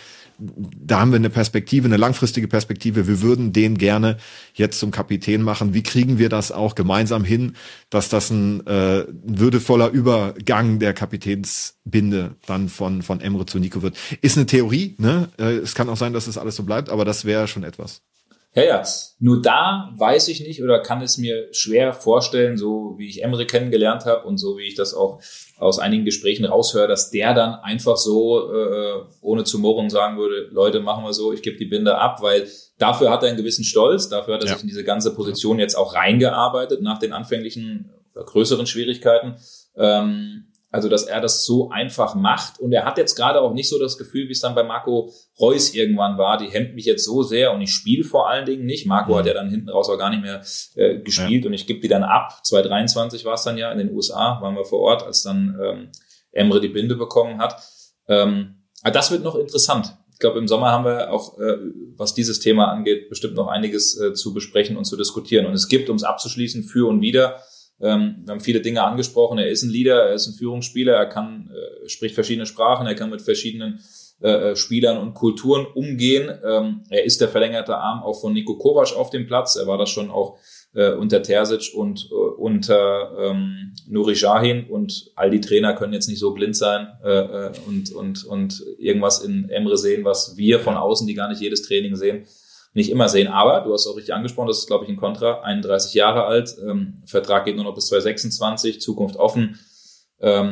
da haben wir eine Perspektive, eine langfristige Perspektive. Wir würden den gerne jetzt zum Kapitän machen. Wie kriegen wir das auch gemeinsam hin, dass das ein äh, würdevoller Übergang der Kapitänsbinde dann von von Emre zu Nico wird? Ist eine Theorie, ne? Äh, es kann auch sein, dass es alles so bleibt, aber das wäre schon etwas. Ja, ja. Nur da weiß ich nicht oder kann es mir schwer vorstellen, so wie ich Emre kennengelernt habe und so wie ich das auch aus einigen Gesprächen raushöre, dass der dann einfach so äh, ohne zu murren sagen würde, Leute, machen wir so, ich gebe die Binde ab, weil dafür hat er einen gewissen Stolz, dafür hat er ja. sich in diese ganze Position jetzt auch reingearbeitet nach den anfänglichen oder größeren Schwierigkeiten. Ähm, Also, dass er das so einfach macht. Und er hat jetzt gerade auch nicht so das Gefühl, wie es dann bei Marco Reus irgendwann war. Die hemmt mich jetzt so sehr und ich spiele vor allen Dingen nicht. Marco mhm. hat ja dann hinten raus auch gar nicht mehr äh, gespielt ja. und ich gebe die dann ab. zwanzig dreiundzwanzig war es dann ja in den U S A, waren wir vor Ort, als dann ähm, Emre die Binde bekommen hat. Ähm, aber das wird noch interessant. Ich glaube, im Sommer haben wir auch, äh, was dieses Thema angeht, bestimmt noch einiges äh, zu besprechen und zu diskutieren. Und es gibt, um es abzuschließen, für und wider. Ähm, wir haben viele Dinge angesprochen. Er ist ein Leader, er ist ein Führungsspieler, er kann, äh, spricht verschiedene Sprachen, er kann mit verschiedenen äh, Spielern und Kulturen umgehen. Ähm, er ist der verlängerte Arm auch von Niko Kovac auf dem Platz. Er war das schon auch äh, unter Terzic und äh, unter ähm, Nuri Sahin. Und all die Trainer können jetzt nicht so blind sein äh, und und und irgendwas in Emre sehen, was wir von außen, die gar nicht jedes Training sehen, nicht immer sehen. Aber du hast auch richtig angesprochen, das ist, glaube ich, ein Kontra, einunddreißig Jahre alt, ähm, Vertrag geht nur noch bis zwanzig sechsundzwanzig, Zukunft offen. Ähm,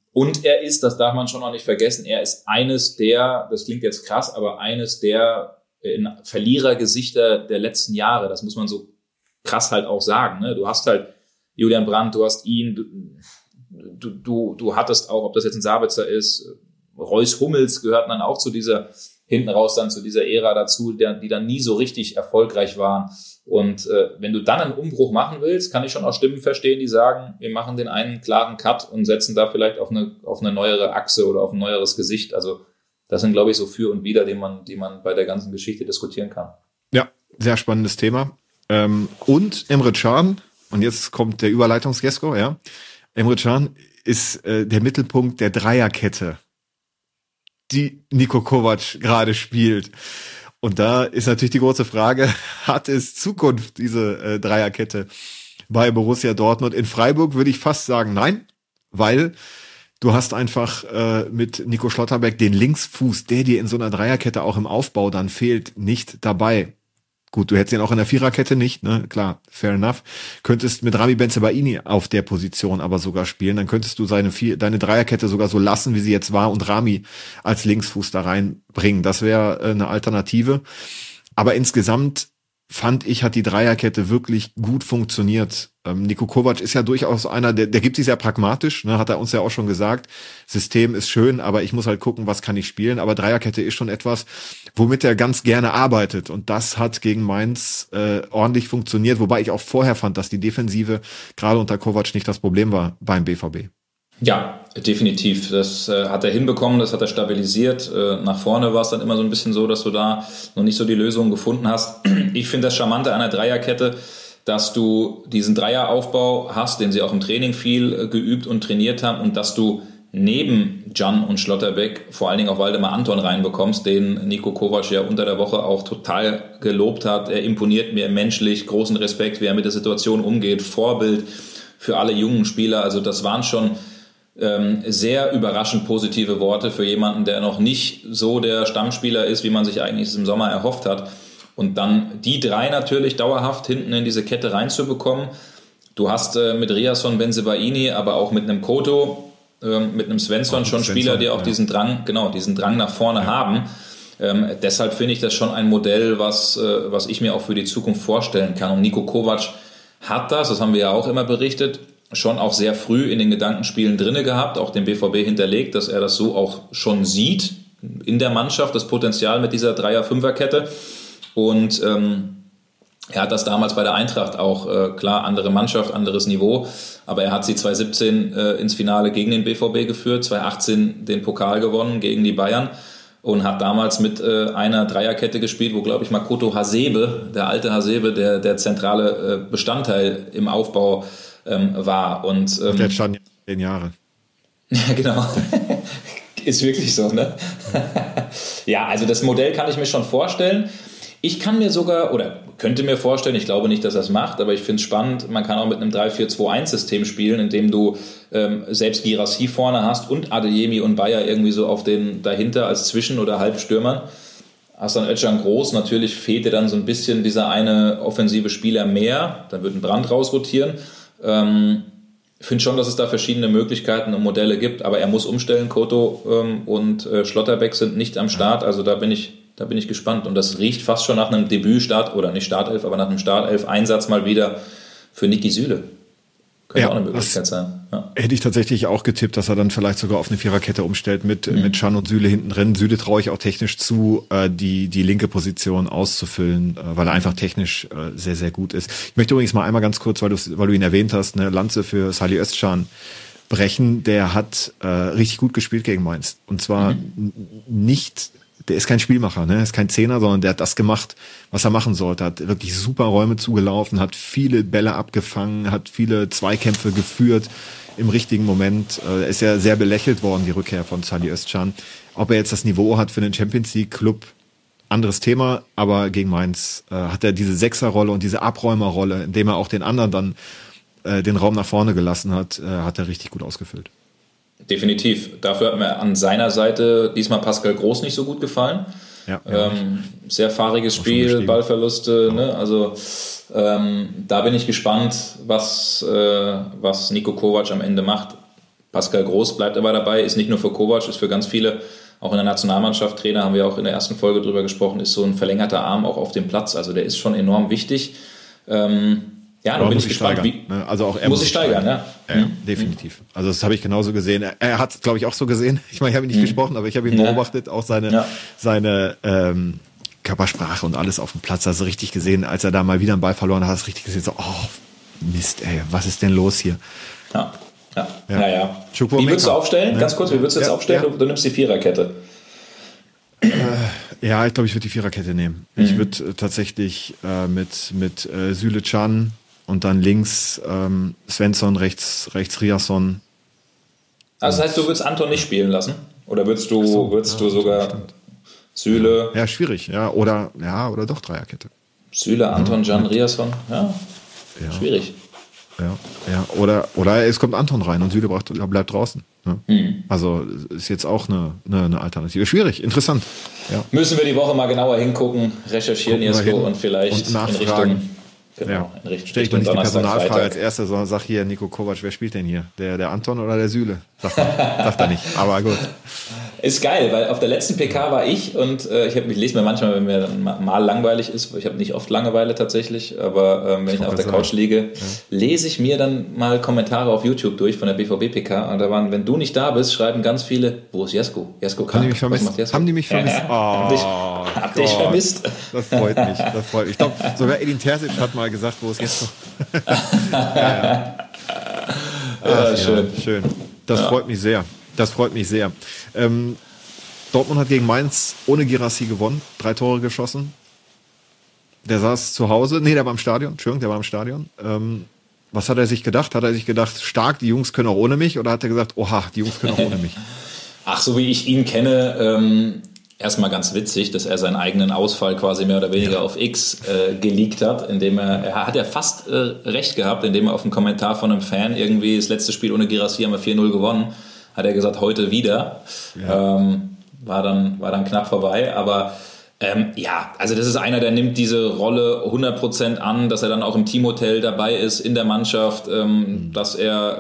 Und er ist, das darf man schon noch nicht vergessen, er ist eines der, das klingt jetzt krass, aber eines der Verlierergesichter der letzten Jahre. Das muss man so krass halt auch sagen. Ne? Du hast halt Julian Brandt, du hast ihn, du, du, du hattest auch, ob das jetzt ein Sabitzer ist, Reus Hummels gehörten dann auch zu dieser, hinten raus dann zu dieser Ära dazu, der, die dann nie so richtig erfolgreich waren. Und äh, wenn du dann einen Umbruch machen willst, kann ich schon auch Stimmen verstehen, die sagen, wir machen den einen klaren Cut und setzen da vielleicht auf eine, auf eine neuere Achse oder auf ein neueres Gesicht. Also das sind, glaube ich, so Für und Wider, die man, die man bei der ganzen Geschichte diskutieren kann. Ja, sehr spannendes Thema. Ähm, und Emre Can, und jetzt kommt der Überleitungsgesko, ja. Emre Can ist äh, der Mittelpunkt der Dreierkette, die Niko Kovac gerade spielt. Und da ist natürlich die große Frage, hat es Zukunft, diese äh, Dreierkette bei Borussia Dortmund? In Freiburg würde ich fast sagen, nein, weil du hast einfach äh, mit Nico Schlotterbeck den Linksfuß, der dir in so einer Dreierkette auch im Aufbau dann fehlt, nicht dabei. Gut, du hättest ihn auch in der Viererkette nicht, ne? Klar, fair enough. Könntest mit Rami Bensebaini auf der Position aber sogar spielen, dann könntest du seine vier, deine Dreierkette sogar so lassen, wie sie jetzt war, und Rami als Linksfuß da reinbringen. Das wäre äh, eine Alternative. Aber insgesamt fand ich, hat die Dreierkette wirklich gut funktioniert. Ähm, Niko Kovac ist ja durchaus einer, der, der gibt sich sehr pragmatisch, ne, hat er uns ja auch schon gesagt. System ist schön, aber ich muss halt gucken, was kann ich spielen. Aber Dreierkette ist schon etwas, womit er ganz gerne arbeitet. Und das hat gegen Mainz äh, ordentlich funktioniert. Wobei ich auch vorher fand, dass die Defensive gerade unter Kovac nicht das Problem war beim B V B. Ja, definitiv. Das äh, hat er hinbekommen, das hat er stabilisiert. Äh, nach vorne war es dann immer so ein bisschen so, dass du da noch nicht so die Lösung gefunden hast. Ich finde das Charmante an der Dreierkette, dass du diesen Dreieraufbau hast, den sie auch im Training viel äh, geübt und trainiert haben, und dass du neben Can und Schlotterbeck vor allen Dingen auch Waldemar Anton reinbekommst, den Niko Kovac ja unter der Woche auch total gelobt hat. Er imponiert mir menschlich, großen Respekt, wie er mit der Situation umgeht, Vorbild für alle jungen Spieler. Also das waren schon ähm, sehr überraschend positive Worte für jemanden, der noch nicht so der Stammspieler ist, wie man sich eigentlich im Sommer erhofft hat. Und dann die drei natürlich dauerhaft hinten in diese Kette reinzubekommen. Du hast äh, mit Riasson, Bensebaini, aber auch mit einem Koto, mit einem Svensson schon Svensson, Spieler, die auch ja. diesen Drang, genau, diesen Drang nach vorne ja. haben. Ähm, deshalb finde ich das schon ein Modell, was, äh, was ich mir auch für die Zukunft vorstellen kann. Und Niko Kovac hat das, das haben wir ja auch immer berichtet, schon auch sehr früh in den Gedankenspielen drinne gehabt, auch dem B V B hinterlegt, dass er das so auch schon sieht in der Mannschaft, das Potenzial mit dieser Dreier-Fünfer-Kette. Und ähm, er hat das damals bei der Eintracht auch, äh, klar, andere Mannschaft, anderes Niveau, aber er hat sie zwanzig siebzehn äh, ins Finale gegen den B V B geführt, zwanzig achtzehn den Pokal gewonnen gegen die Bayern und hat damals mit äh, einer Dreierkette gespielt, wo, glaube ich, Makoto Hasebe, der alte Hasebe, der, der zentrale äh, Bestandteil im Aufbau ähm, war. Und, ähm, der stand zehn Jahre. Ja, genau. Ist wirklich so, ne? Ja, also das Modell kann ich mir schon vorstellen. Ich kann mir sogar, oder könnte mir vorstellen, ich glaube nicht, dass er es macht, aber ich finde es spannend, man kann auch mit einem drei vier zwei eins System spielen, in dem du ähm, selbst Guirassy vorne hast und Adeyemi und Bayer irgendwie so auf den dahinter als Zwischen- oder Halbstürmer. Hast dann Özcan Groß, natürlich fehlt dir dann so ein bisschen dieser eine offensive Spieler mehr, dann wird ein Brandt rausrotieren. Ähm, ich finde schon, dass es da verschiedene Möglichkeiten und Modelle gibt, aber er muss umstellen, Koto ähm, und äh, Schlotterbeck sind nicht am Start, also da bin ich Da bin ich gespannt. Und das riecht fast schon nach einem Debütstart, oder nicht Startelf, aber nach einem Startelf-Einsatz mal wieder für Niki Süle. Könnte ja, auch eine Möglichkeit sein. Ja. Hätte ich tatsächlich auch getippt, dass er dann vielleicht sogar auf eine Viererkette umstellt mit, mhm. mit Can und Süle hinten drin. Süle traue ich auch technisch zu, die, die linke Position auszufüllen, weil er einfach technisch sehr, sehr gut ist. Ich möchte übrigens mal einmal ganz kurz, weil du, weil du ihn erwähnt hast, eine Lanze für Salih Özcan brechen. Der hat äh, richtig gut gespielt gegen Mainz. Und zwar mhm. nicht... Der ist kein Spielmacher, ne? Ist kein Zehner, sondern der hat das gemacht, was er machen sollte. Hat wirklich super Räume zugelaufen, hat viele Bälle abgefangen, hat viele Zweikämpfe geführt im richtigen Moment. Er ist ja sehr belächelt worden, die Rückkehr von Salih Özcan. Ob er jetzt das Niveau hat für den Champions League Club, anderes Thema, aber gegen Mainz äh, hat er diese Sechserrolle und diese Abräumerrolle, indem er auch den anderen dann äh, den Raum nach vorne gelassen hat, äh, hat er richtig gut ausgefüllt. Definitiv. Dafür hat mir an seiner Seite diesmal Pascal Groß nicht so gut gefallen. Ja, ähm, sehr fahriges Spiel, Ballverluste. Ja. Ne? Also ähm, da bin ich gespannt, was, äh, was Niko Kovac am Ende macht. Pascal Groß bleibt aber dabei, ist nicht nur für Kovac, ist für ganz viele, auch in der Nationalmannschaft, Trainer, haben wir auch in der ersten Folge drüber gesprochen, ist so ein verlängerter Arm auch auf dem Platz. Also der ist schon enorm wichtig. Ähm, ja, da bin ich gespannt. Steigern, wie, ne? Also auch er muss sich steigern, steigern, ja. ja mhm. Definitiv. Also das habe ich genauso gesehen. Er, er hat es, glaube ich, auch so gesehen. Ich meine, ich habe ihn nicht mhm. gesprochen, aber ich habe ihn ja. beobachtet, auch seine, ja. seine ähm, Körpersprache und alles auf dem Platz. Also richtig gesehen, als er da mal wieder einen Ball verloren hat, hast du richtig gesehen, so, oh, Mist, ey, was ist denn los hier? Ja, ja, ja. Naja. Choupo-Moting. Wie würdest du aufstellen? Ja. Ganz kurz, wie würdest du jetzt ja, aufstellen? Ja. Du, du nimmst die Viererkette. Äh, ja, ich glaube, ich würde die Viererkette nehmen. Mhm. Ich würde äh, tatsächlich äh, mit, mit äh, Süle Can und dann links ähm, Svensson, rechts, rechts Riasson. Also das heißt, du würdest Anton nicht spielen lassen? Oder würdest du, so, würdest ja, du sogar stimmt. Süle? Ja, schwierig, ja. Oder, ja, oder doch Dreierkette. Süle, Anton, Can, Riasson, ja. ja. Schwierig. Ja, ja. Oder, oder es kommt Anton rein und Süle bleibt draußen. Ne? Mhm. Also ist jetzt auch eine, eine, eine Alternative. Schwierig, interessant. Ja. Müssen wir die Woche mal genauer hingucken, recherchieren Jesko und vielleicht und nachfragen. in Richtung... Genau, ja. in Richtung, Stell ich doch nicht die Personalfrage als Erste, sondern sag hier, Nico Kovac, wer spielt denn hier? Der, der Anton oder der Süle? Sagt er, sagt er nicht, aber gut. Ist geil, weil auf der letzten P K war ich und äh, ich, hab, ich lese mir manchmal, wenn mir mal langweilig ist, ich habe nicht oft Langeweile tatsächlich, aber ähm, wenn ich, ich auf der Couch sagen. liege, ja. lese ich mir dann mal Kommentare auf YouTube durch von der B V B P K und da waren, wenn du nicht da bist, schreiben ganz viele, wo ist Jesko? Jesko kann. Haben die mich vermisst? Haben die mich vermisst? Ja, ja. Oh, hab dich, hab dich vermisst. Das freut mich, das freut mich. Ich glaube, sogar Edin Terzic hat mal gesagt, wo ist Jesko? ja, ja. Ach, ja, schön. Ja, schön. Das ja. freut mich sehr. Das freut mich sehr. Ähm, Dortmund hat gegen Mainz ohne Guirassy gewonnen, drei Tore geschossen. Der saß zu Hause, nee, der war im Stadion, Entschuldigung, der war im Stadion. Ähm, was hat er sich gedacht? Hat er sich gedacht, stark, die Jungs können auch ohne mich? Oder hat er gesagt, oha, die Jungs können auch ohne mich? Ach, so wie ich ihn kenne, ähm, erstmal ganz witzig, dass er seinen eigenen Ausfall quasi mehr oder weniger ja. auf X äh, geleakt hat, indem er, er hat ja fast äh, recht gehabt, indem er auf einen Kommentar von einem Fan irgendwie, das letzte Spiel ohne Guirassy haben wir vier null gewonnen, hat er gesagt, heute wieder. Ja. Ähm, war dann, war dann knapp vorbei, aber ähm, ja, also das ist einer, der nimmt diese Rolle hundert Prozent an, dass er dann auch im Teamhotel dabei ist, in der Mannschaft, ähm, mhm. dass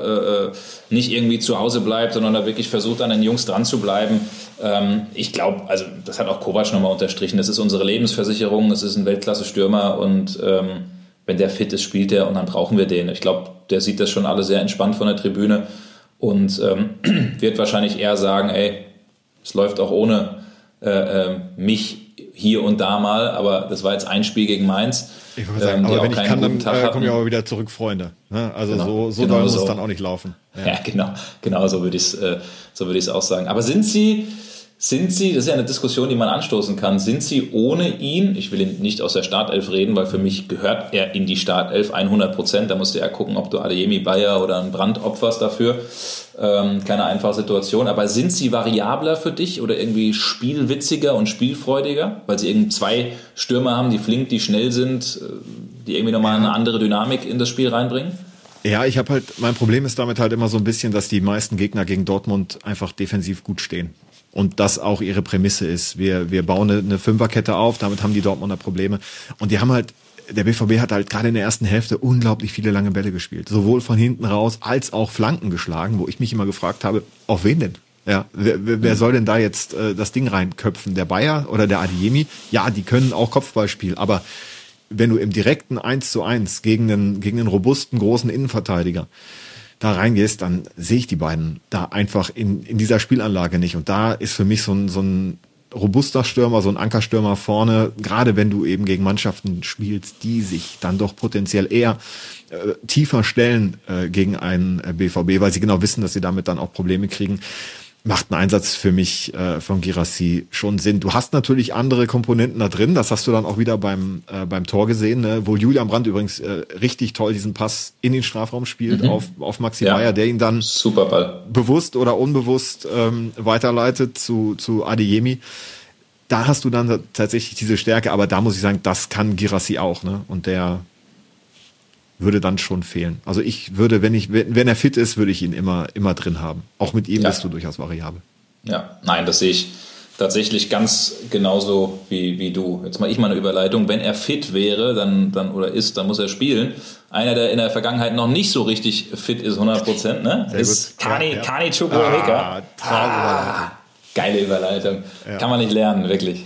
er äh, nicht irgendwie zu Hause bleibt, sondern da wirklich versucht, an den Jungs dran zu bleiben. Ähm, ich glaube, also das hat auch Kovac nochmal unterstrichen, das ist unsere Lebensversicherung, es ist ein Weltklasse-Stürmer und ähm, wenn der fit ist, spielt er und dann brauchen wir den. Ich glaube, der sieht das schon alle sehr entspannt von der Tribüne und ähm, wird wahrscheinlich eher sagen, ey, es läuft auch ohne äh, äh, mich hier und da mal, aber das war jetzt ein Spiel gegen Mainz. Ich würde sagen, ähm, aber wenn ich kann, dann äh, kommen ja aber wieder zurück, Freunde. Ne? Also genau, so, so genau doll muss es dann auch nicht laufen. Ja, ja genau, genau so würde ich es äh, so würde ich es auch sagen. Aber sind Sie, sind Sie, das ist ja eine Diskussion, die man anstoßen kann, sind Sie ohne ihn, ich will nicht aus der Startelf reden, weil für mich gehört er in die Startelf hundert Prozent, da musste er gucken, ob du Adeyemi, Bayer oder ein Brandt opferst dafür. Ähm, keine einfache Situation, aber sind sie variabler für dich oder irgendwie spielwitziger und spielfreudiger, weil sie irgendwie zwei Stürmer haben, die flink, die schnell sind, die irgendwie nochmal eine andere Dynamik in das Spiel reinbringen? Ja, ich habe halt, mein Problem ist damit halt immer so ein bisschen, dass die meisten Gegner gegen Dortmund einfach defensiv gut stehen. Und das auch ihre Prämisse ist. Wir, wir bauen eine, eine Fünferkette auf, damit haben die Dortmunder Probleme. Und die haben halt, der B V B hat halt gerade in der ersten Hälfte unglaublich viele lange Bälle gespielt. Sowohl von hinten raus als auch Flanken geschlagen, wo ich mich immer gefragt habe, auf wen denn? Ja, wer, wer soll denn da jetzt äh, das Ding reinköpfen? Der Bayer oder der Adeyemi? Ja, die können auch Kopfballspiel, aber wenn du im direkten eins zu eins gegen einen, gegen einen robusten, großen Innenverteidiger da reingehst, dann sehe ich die beiden da einfach in, in dieser Spielanlage nicht. Und da ist für mich so ein, so ein robuster Stürmer, so ein Ankerstürmer vorne, gerade wenn du eben gegen Mannschaften spielst, die sich dann doch potenziell eher äh, tiefer stellen äh, gegen einen äh, B V B, weil sie genau wissen, dass sie damit dann auch Probleme kriegen, macht ein Einsatz für mich äh, von Guirassy schon Sinn. Du hast natürlich andere Komponenten da drin, das hast du dann auch wieder beim äh, beim Tor gesehen, ne? Wo Julian Brandt übrigens äh, richtig toll diesen Pass in den Strafraum spielt, mhm. auf auf Maxi ja. Bayer, der ihn dann Superball. bewusst oder unbewusst ähm, weiterleitet zu zu Adeyemi. Da hast du dann tatsächlich diese Stärke, aber da muss ich sagen, das kann Guirassy auch, ne? Und der würde dann schon fehlen. Also ich würde, wenn ich, wenn er fit ist, würde ich ihn immer, immer drin haben. Auch mit ihm ja. bist du durchaus variabel. Ja, nein, das sehe ich, tatsächlich ganz genauso wie, wie du. Jetzt mache ich mal eine Überleitung. Wenn er fit wäre, dann, dann oder ist, dann muss er spielen. Einer, der in der Vergangenheit noch nicht so richtig fit ist, hundert Prozent, ne? Sehr ist gut. Kani, Ja, ja. Kani Chukwuemeka. Ah, ah, geile Überleitung. Ja. Kann man nicht lernen, wirklich.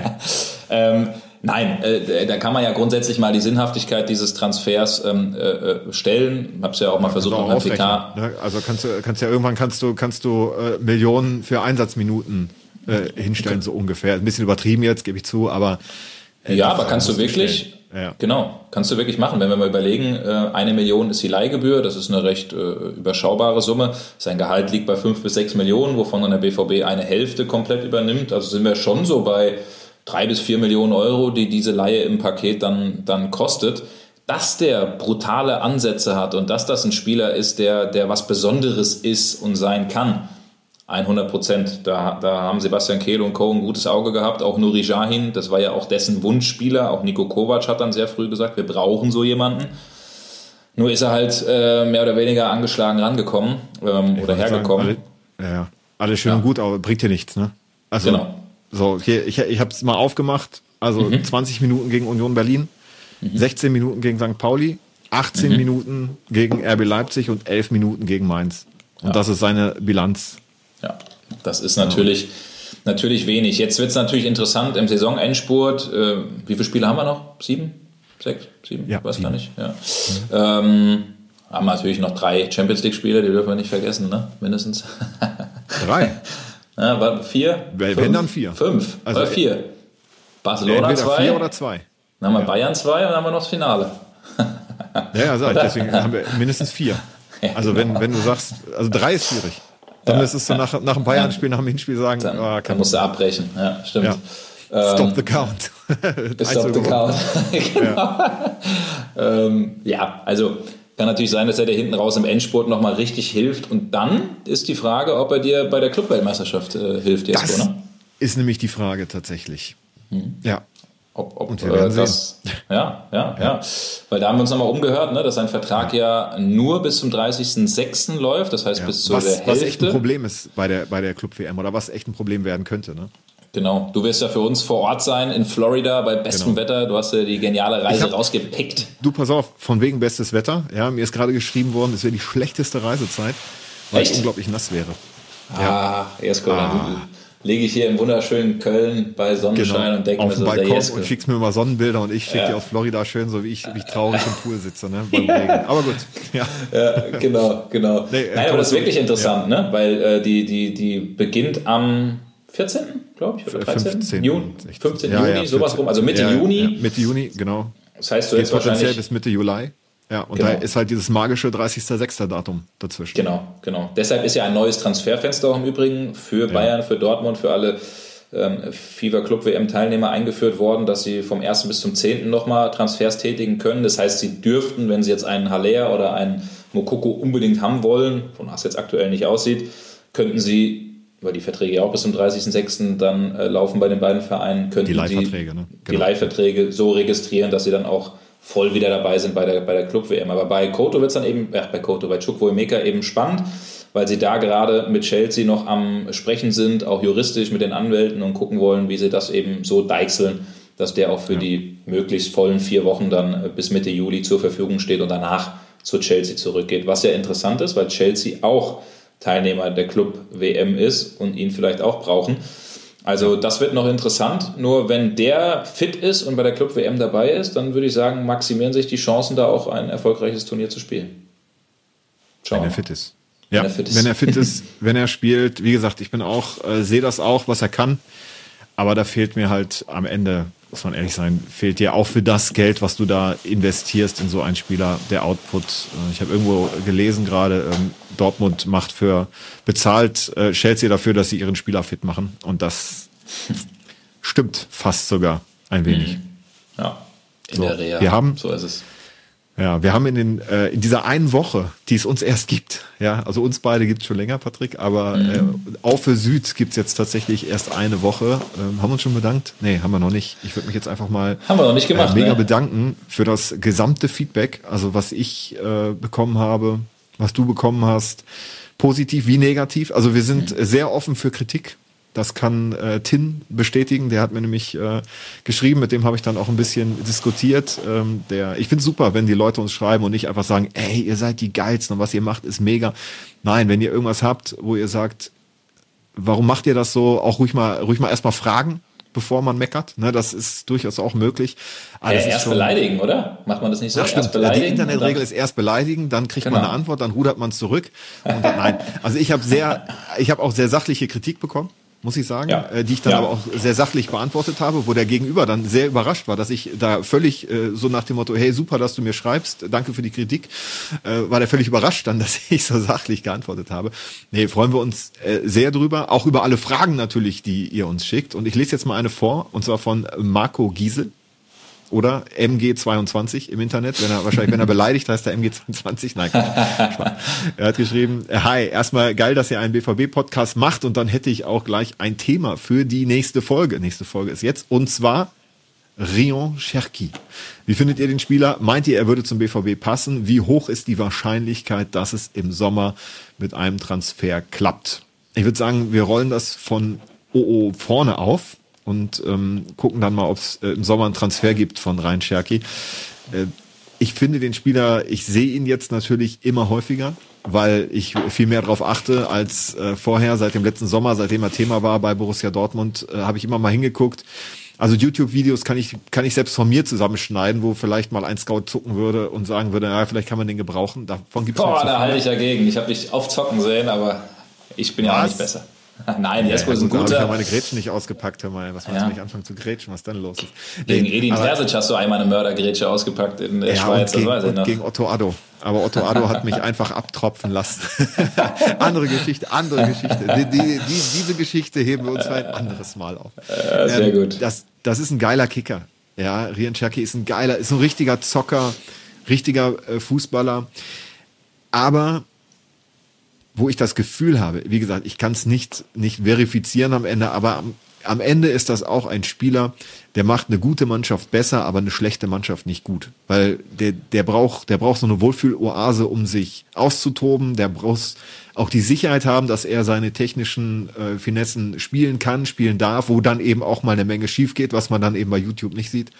ähm, nein, äh, da kann man ja grundsätzlich mal die Sinnhaftigkeit dieses Transfers ähm, äh, stellen. Hab's ja auch mal versucht, auch mit P K. ne? Also kannst du, kannst ja irgendwann kannst du, kannst du äh, Millionen für Einsatzminuten äh, hinstellen, so ungefähr. Ein bisschen übertrieben jetzt, gebe ich zu, aber äh, ja, aber kannst du wirklich, ja. genau, kannst du wirklich machen. Wenn wir mal überlegen, äh, eine Million ist die Leihgebühr, das ist eine recht äh, überschaubare Summe. Sein Gehalt liegt bei fünf bis sechs Millionen, wovon dann der B V B eine Hälfte komplett übernimmt. Also sind wir schon so bei drei bis vier Millionen Euro, die diese Leihe im Paket dann, dann kostet. Dass der brutale Ansätze hat und dass das ein Spieler ist, der, der was Besonderes ist und sein kann, hundert Prozent. Da, da haben Sebastian Kehl und Co. ein gutes Auge gehabt. Auch Nuri Sahin, das war ja auch dessen Wunschspieler. Auch Niko Kovac hat dann sehr früh gesagt, wir brauchen so jemanden. Nur ist er halt äh, mehr oder weniger angeschlagen rangekommen ähm, oder hergekommen. Sagen, alle, ja, alles schön Ja. und gut, aber bringt dir nichts, ne? Also, Genau. so, hier, ich, ich habe es mal aufgemacht. Also Mhm. zwanzig Minuten gegen Union Berlin, mhm. sechzehn Minuten gegen Sankt Pauli, achtzehn Mhm. Minuten gegen R B Leipzig und elf Minuten gegen Mainz. Und Ja. das ist seine Bilanz. Ja, das ist natürlich, ja. natürlich wenig. Jetzt wird es natürlich interessant im Saisonendspurt. Äh, wie viele Spiele haben wir noch? Sieben? Sechs? Sieben? Ja, ich weiß sieben. gar nicht. Ja. Mhm. Ähm, haben wir natürlich noch drei Champions League-Spiele, die dürfen wir nicht vergessen, ne? Mindestens. Drei. Ja, war vier? Wenn fünf? dann vier. Fünf Also, oder vier. Barcelona Entweder zwei. vier oder zwei. Dann haben wir Ja. Bayern zwei und dann haben wir noch das Finale. Ja, ja, sag ich. Deswegen haben wir mindestens vier. Also wenn, wenn du sagst, also drei ist schwierig. Dann Ja. müsstest du nach, nach dem Bayern-Spiel, nach dem Hinspiel sagen, Dann, ah, dann kann musst du abbrechen. Ja, stimmt. Ja. Stop the count. Stop the count. Genau. Ähm, ja, also kann natürlich sein, dass er dir hinten raus im Endspurt nochmal richtig hilft. Und dann ist die Frage, ob er dir bei der Clubweltmeisterschaft äh, hilft, Jesko, Das ne? ist nämlich die Frage tatsächlich. Ja. Ob, ob Und wir werden äh, das, ja, ja, ja, ja. Weil da haben wir uns nochmal umgehört, ne, dass sein Vertrag ja. ja nur bis zum dreißigsten sechsten läuft, das heißt Ja. bis zu was, der Hälfte. was echt ein Problem ist bei der, bei der Club-W M oder was echt ein Problem werden könnte. Ne? Genau, du wirst ja für uns vor Ort sein in Florida bei bestem Genau. Wetter. Du hast ja die geniale Reise hab- rausgepickt. Du, pass auf, von wegen bestes Wetter. Ja, mir ist gerade geschrieben worden, es wäre die schlechteste Reisezeit, weil Echt? es unglaublich nass wäre. Ah, Jesko, dann Ah. lege ich hier im wunderschönen Köln bei Sonnenschein und denke mir Genau. Auf so, dem der Balkon Jesko. und schickst mir immer Sonnenbilder und ich schicke Ja. dir aus Florida schön, so wie ich, wie ich traurig im Pool sitze, ne? Beim Regen. Aber gut, ja. Ja, genau, genau. Nee, äh, Nein, aber das ist komm, wirklich interessant, ne? Weil äh, die, die, die beginnt am vierzehnten, glaube ich, oder dreizehnten fünfzehnten Juni, fünfzehnten Ja, Juni, ja, sowas vierzehn rum, also Mitte ja, Juni. Ja, Mitte Juni, genau. Das heißt, du Geht jetzt potenziell wahrscheinlich... bis Mitte Juli. Ja, und Genau. da ist halt dieses magische dreißigsten sechsten Datum dazwischen. Genau, genau. Deshalb ist ja ein neues Transferfenster auch im Übrigen für Bayern, für Dortmund, für alle ähm, FIFA Club W M-Teilnehmer eingeführt worden, dass sie vom ersten bis zum zehnten nochmal Transfers tätigen können. Das heißt, sie dürften, wenn sie jetzt einen Haller oder einen Mokoko unbedingt haben wollen, wonach es jetzt aktuell nicht aussieht, könnten sie, weil die Verträge ja auch bis zum dreißigsten sechsten dann äh, laufen bei den beiden Vereinen, könnten Die Leihverträge, sie ne? die Genau. Leihverträge so registrieren, dass sie dann auch voll wieder dabei sind bei der, bei der Club-W M. Aber bei Koto wird es dann eben, ach, bei Koto, bei Chukwuemeka eben spannend, weil sie da gerade mit Chelsea noch am Sprechen sind, auch juristisch mit den Anwälten und gucken wollen, wie sie das eben so deichseln, dass der auch für ja. die möglichst vollen vier Wochen dann bis Mitte Juli zur Verfügung steht und danach zu Chelsea zurückgeht. Was ja interessant ist, weil Chelsea auch Teilnehmer der Club-W M ist und ihn vielleicht auch brauchen. Also das wird noch interessant, nur wenn der fit ist und bei der Club-W M dabei ist, dann würde ich sagen, maximieren sich die Chancen, da auch ein erfolgreiches Turnier zu spielen. Schauen. Wenn er fit ist. Ja, wenn er fit ist, wenn er, fit ist wenn er spielt. Wie gesagt, ich bin auch, äh, sehe das auch, was er kann, aber da fehlt mir halt am Ende, muss man ehrlich sein, fehlt dir auch für das Geld, was du da investierst in so einen Spieler, der Output. Äh, ich habe irgendwo gelesen gerade, ähm, Dortmund macht für, bezahlt äh, Chelsea dafür, dass sie ihren Spieler fit machen. Und das stimmt fast sogar ein wenig. Ja, in so, der Reha. Wir haben, so ist es. Ja, wir haben in, den, äh, in dieser einen Woche, die es uns erst gibt, ja, also uns beide gibt es schon länger, Patrick, aber mhm. äh, auch für Süd gibt es jetzt tatsächlich erst eine Woche. Ähm, haben wir uns schon bedankt? Nee, haben wir noch nicht. Ich würde mich jetzt einfach mal haben wir noch nicht gemacht, äh, mega ne? bedanken für das gesamte Feedback, also was ich äh, bekommen habe, was du bekommen hast, positiv wie negativ. Also wir sind mhm. sehr offen für Kritik. Das kann äh, Tin bestätigen. Der hat mir nämlich äh, geschrieben, mit dem habe ich dann auch ein bisschen diskutiert. Ähm, der, ich finde es super, wenn die Leute uns schreiben und nicht einfach sagen, ey, ihr seid die Geilsten und was ihr macht, ist mega. Nein, wenn ihr irgendwas habt, wo ihr sagt, warum macht ihr das so, auch ruhig mal, ruhig mal erstmal fragen, bevor man meckert. Ne, das ist durchaus auch möglich. Ja, erst schon beleidigen, oder? Macht man das nicht so? Ja, stimmt. Erst beleidigen, die Internetregel ist erst beleidigen, dann kriegt genau. man eine Antwort, dann rudert man zurück. Und dann, nein, also ich habe sehr, ich habe auch sehr sachliche Kritik bekommen, muss ich sagen, ja. äh, die ich dann ja. aber auch sehr sachlich beantwortet habe, wo der Gegenüber dann sehr überrascht war, dass ich da völlig äh, so nach dem Motto, hey, super, dass du mir schreibst, danke für die Kritik, äh, war der völlig überrascht dann, dass ich so sachlich geantwortet habe. Nee, freuen wir uns äh, sehr drüber, auch über alle Fragen natürlich, die ihr uns schickt. Und ich lese jetzt mal eine vor, und zwar von Marco Giesel. Oder M G zweiundzwanzig im Internet, wenn er wahrscheinlich, wenn er beleidigt, heißt er M G zweiundzwanzig. Nein, Quatsch. Er hat geschrieben, hi, erstmal geil, dass ihr einen B V B-Podcast macht, und dann hätte ich auch gleich ein Thema für die nächste Folge. Nächste Folge ist jetzt, und zwar Rion Cherki. Wie findet ihr den Spieler? Meint ihr, er würde zum B V B passen? Wie hoch ist die Wahrscheinlichkeit, dass es im Sommer mit einem Transfer klappt? Ich würde sagen, wir rollen das von O O vorne auf und ähm, gucken dann mal, ob es äh, im Sommer einen Transfer gibt von Rion Cherki. Äh, ich finde den Spieler, ich sehe ihn jetzt natürlich immer häufiger, weil ich viel mehr darauf achte als äh, vorher. Seit dem letzten Sommer, seitdem er Thema war bei Borussia Dortmund, äh, habe ich immer mal hingeguckt. Also YouTube-Videos kann ich kann ich selbst von mir zusammenschneiden, wo vielleicht mal ein Scout zucken würde und sagen würde, ja, vielleicht kann man den gebrauchen. Davon gibt's Boah, nicht so da viel. halte ich dagegen. Ich habe dich oft zocken sehen, aber ich bin ja auch Was? nicht besser. Nein, Ja, Jesko ist ein gut, da habe ich ja guter. meine Grätschen nicht ausgepackt, hör mal. Was meinst Ja. du, wenn ich anfange zu grätschen, was dann los ist? Gegen Nee, Edin aber- Terzic hast du einmal eine Mördergrätsche ausgepackt in der Ja, Schweiz, und gegen, das weiß ich und noch. gegen Otto Addo. Aber Otto Addo hat mich einfach abtropfen lassen. andere Geschichte, andere Geschichte. Die, die, die, diese Geschichte heben wir uns für ein anderes Mal auf. Äh, sehr gut. Das, das ist ein geiler Kicker. Ja, Rion Cherki ist ein geiler, ist ein richtiger Zocker, richtiger äh, Fußballer. Aber wo ich das Gefühl habe, wie gesagt, ich kann es nicht, nicht verifizieren am Ende, aber am, am Ende ist das auch ein Spieler, der macht eine gute Mannschaft besser, aber eine schlechte Mannschaft nicht gut. Weil der, der braucht, der braucht so eine Wohlfühloase, um sich auszutoben. Der braucht auch die Sicherheit haben, dass er seine technischen äh, Finessen spielen kann, spielen darf, wo dann eben auch mal eine Menge schief geht, was man dann eben bei YouTube nicht sieht.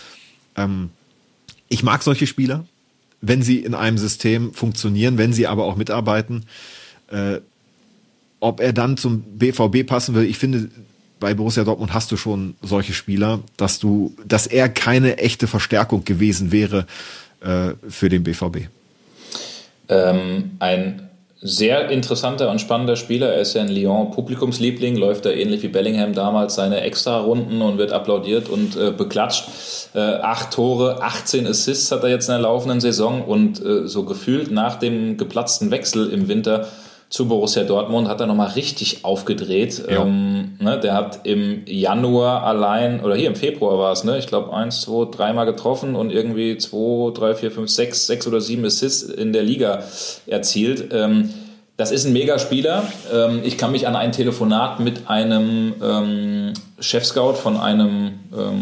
Ähm, ich mag solche Spieler, wenn sie in einem System funktionieren, wenn sie aber auch mitarbeiten. Äh, ob er dann zum B V B passen will, ich finde, bei Borussia Dortmund hast du schon solche Spieler, dass du, dass er keine echte Verstärkung gewesen wäre äh, für den B V B. Ähm, ein sehr interessanter und spannender Spieler. Er ist ja in Lyon Publikumsliebling, läuft da ähnlich wie Bellingham damals seine Extra-Runden und wird applaudiert und äh, beklatscht. Äh, acht Tore, achtzehn Assists hat er jetzt in der laufenden Saison, und äh, so gefühlt nach dem geplatzten Wechsel im Winter zu Borussia Dortmund hat er nochmal richtig aufgedreht. Ja. Ähm, ne, der hat im Januar allein, oder hier im Februar war es, ne, ich glaube eins, zwei, dreimal getroffen und irgendwie zwei, drei, vier, fünf, sechs, sechs oder sieben Assists in der Liga erzielt. Ähm, das ist ein Megaspieler. Ähm, ich kann mich an ein Telefonat mit einem ähm, Chefscout von einem ähm,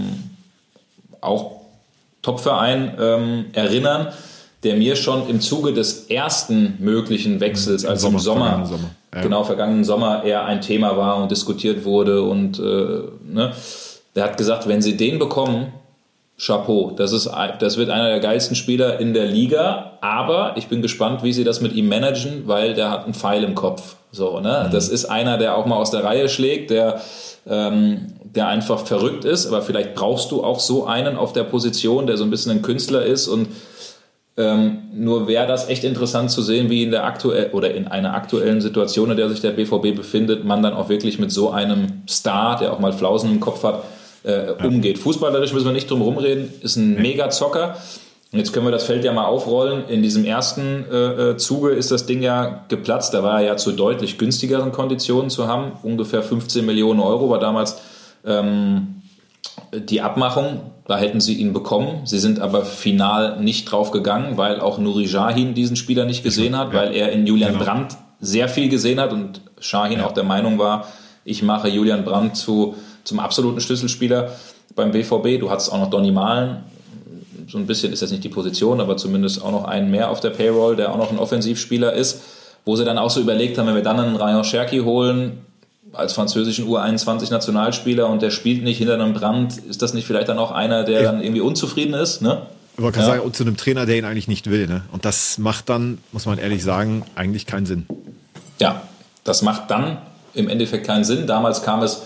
auch Topverein ähm, erinnern, der mir schon im Zuge des ersten möglichen Wechsels, Im als Sommer, im Sommer, vergangenen Sommer. Ja. genau, vergangenen Sommer eher ein Thema war und diskutiert wurde, und äh, ne, der hat gesagt, wenn sie den bekommen, Chapeau, das ist, das wird einer der geilsten Spieler in der Liga, aber ich bin gespannt, wie sie das mit ihm managen, weil der hat einen Pfeil im Kopf. So, ne? Mhm. Das ist einer, der auch mal aus der Reihe schlägt, der, ähm, der einfach verrückt ist, aber vielleicht brauchst du auch so einen auf der Position, der so ein bisschen ein Künstler ist, und Ähm, nur wäre das echt interessant zu sehen, wie in der aktuell oder in einer aktuellen Situation, in der sich der B V B befindet, man dann auch wirklich mit so einem Star, der auch mal Flausen im Kopf hat, äh, ja. umgeht. Fußballerisch müssen wir nicht drum rumreden, ist ein ja. Mega-Zocker. Und jetzt können wir das Feld ja mal aufrollen. In diesem ersten äh, Zuge ist das Ding ja geplatzt. Da war er ja zu deutlich günstigeren Konditionen zu haben. Ungefähr fünfzehn Millionen Euro war damals ähm, die Abmachung. Da hätten sie ihn bekommen. Sie sind aber final nicht drauf gegangen, weil auch Nuri Sahin diesen Spieler nicht gesehen hat, ja. weil er in Julian genau. Brandt sehr viel gesehen hat und Sahin ja. auch der Meinung war, ich mache Julian Brandt zu, zum absoluten Schlüsselspieler beim B V B. Du hattest auch noch Donny Malen. So ein bisschen ist jetzt nicht die Position, aber zumindest auch noch einen mehr auf der Payroll, der auch noch ein Offensivspieler ist, wo sie dann auch so überlegt haben, wenn wir dann einen Rion Cherki holen, als französischen U einundzwanzig-Nationalspieler und der spielt nicht hinter einem Brand, ist das nicht vielleicht dann auch einer, der ja. dann irgendwie unzufrieden ist, ne? Man kann ja. sagen, und zu einem Trainer, der ihn eigentlich nicht will, ne? Und das macht dann, muss man ehrlich sagen, eigentlich keinen Sinn. Ja, das macht dann im Endeffekt keinen Sinn. Damals kam es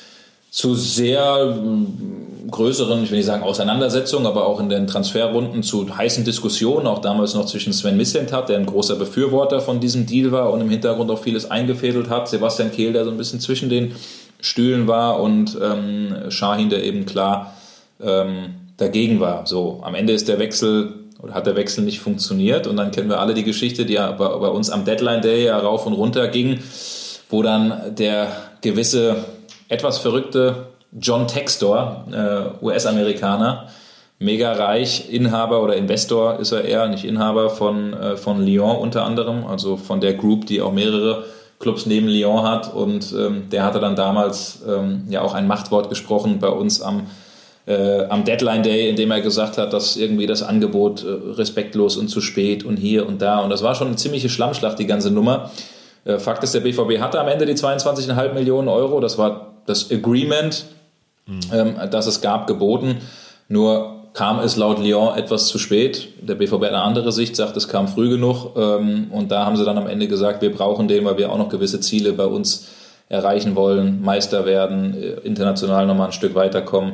zu sehr größeren, ich will nicht sagen Auseinandersetzungen, aber auch in den Transferrunden zu heißen Diskussionen, auch damals noch zwischen Sven Mislintat, der ein großer Befürworter von diesem Deal war und im Hintergrund auch vieles eingefädelt hat, Sebastian Kehl, der so ein bisschen zwischen den Stühlen war und ähm, Şahin, der eben klar ähm, dagegen war. So, am Ende ist der Wechsel oder hat der Wechsel nicht funktioniert und dann kennen wir alle die Geschichte, die ja bei, bei uns am Deadline Day ja rauf und runter ging, wo dann der gewisse etwas verrückte John Textor, äh, U S-Amerikaner, mega reich, Inhaber oder Investor ist er eher, nicht Inhaber von, äh, von Lyon unter anderem, also von der Group, die auch mehrere Clubs neben Lyon hat und ähm, der hatte dann damals ähm, ja auch ein Machtwort gesprochen bei uns am, äh, am Deadline Day, in dem er gesagt hat, dass irgendwie das Angebot äh, respektlos und zu spät und hier und da und das war schon eine ziemliche Schlammschlacht, die ganze Nummer. Äh, Fakt ist, der B V B hatte am Ende die zweiundzwanzig Komma fünf Millionen Euro, das war das Agreement, mhm. ähm, das es gab, geboten. Nur kam es laut Lyon etwas zu spät. Der B V B hat eine andere Sicht, sagt, es kam früh genug. Ähm, und da haben sie dann am Ende gesagt, wir brauchen den, weil wir auch noch gewisse Ziele bei uns erreichen wollen, Meister werden, international nochmal ein Stück weiterkommen.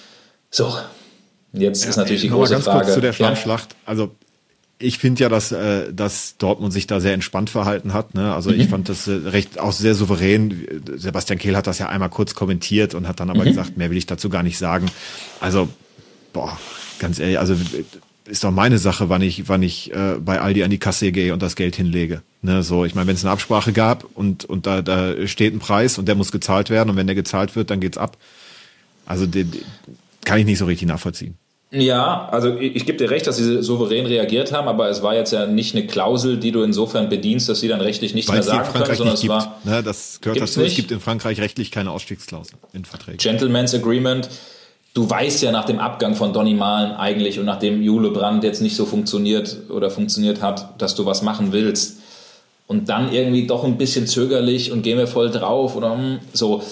So, jetzt ja, ist natürlich die große ganz Frage. Kurz zu der Schlammschlacht. Ja. Also ich finde ja, dass, äh, dass Dortmund sich da sehr entspannt verhalten hat. Ne? Also mhm. ich fand das äh, recht auch sehr souverän. Sebastian Kehl hat das ja einmal kurz kommentiert und hat dann aber mhm. gesagt, mehr will ich dazu gar nicht sagen. Also, boah, ganz ehrlich, also ist doch meine Sache, wann ich, wann ich äh, bei Aldi an die Kasse gehe und das Geld hinlege. Ne? So, ich meine, wenn es eine Absprache gab und, und da, da steht ein Preis und der muss gezahlt werden und wenn der gezahlt wird, dann geht's ab. Also den, den kann ich nicht so richtig nachvollziehen. Ja, also ich, ich gebe dir recht, dass sie souverän reagiert haben, aber es war jetzt ja nicht eine Klausel, die du insofern bedienst, dass sie dann rechtlich nichts Weil mehr sagen können, sondern es gibt, war... Ne, das gehört dazu, nicht. Es gibt in Frankreich rechtlich keine Ausstiegsklausel in Verträgen. Gentleman's Agreement. Du weißt ja nach dem Abgang von Donny Malen eigentlich und nachdem Jule Brandt jetzt nicht so funktioniert oder funktioniert hat, dass du was machen willst. Und dann irgendwie doch ein bisschen zögerlich und gehen wir voll drauf oder so...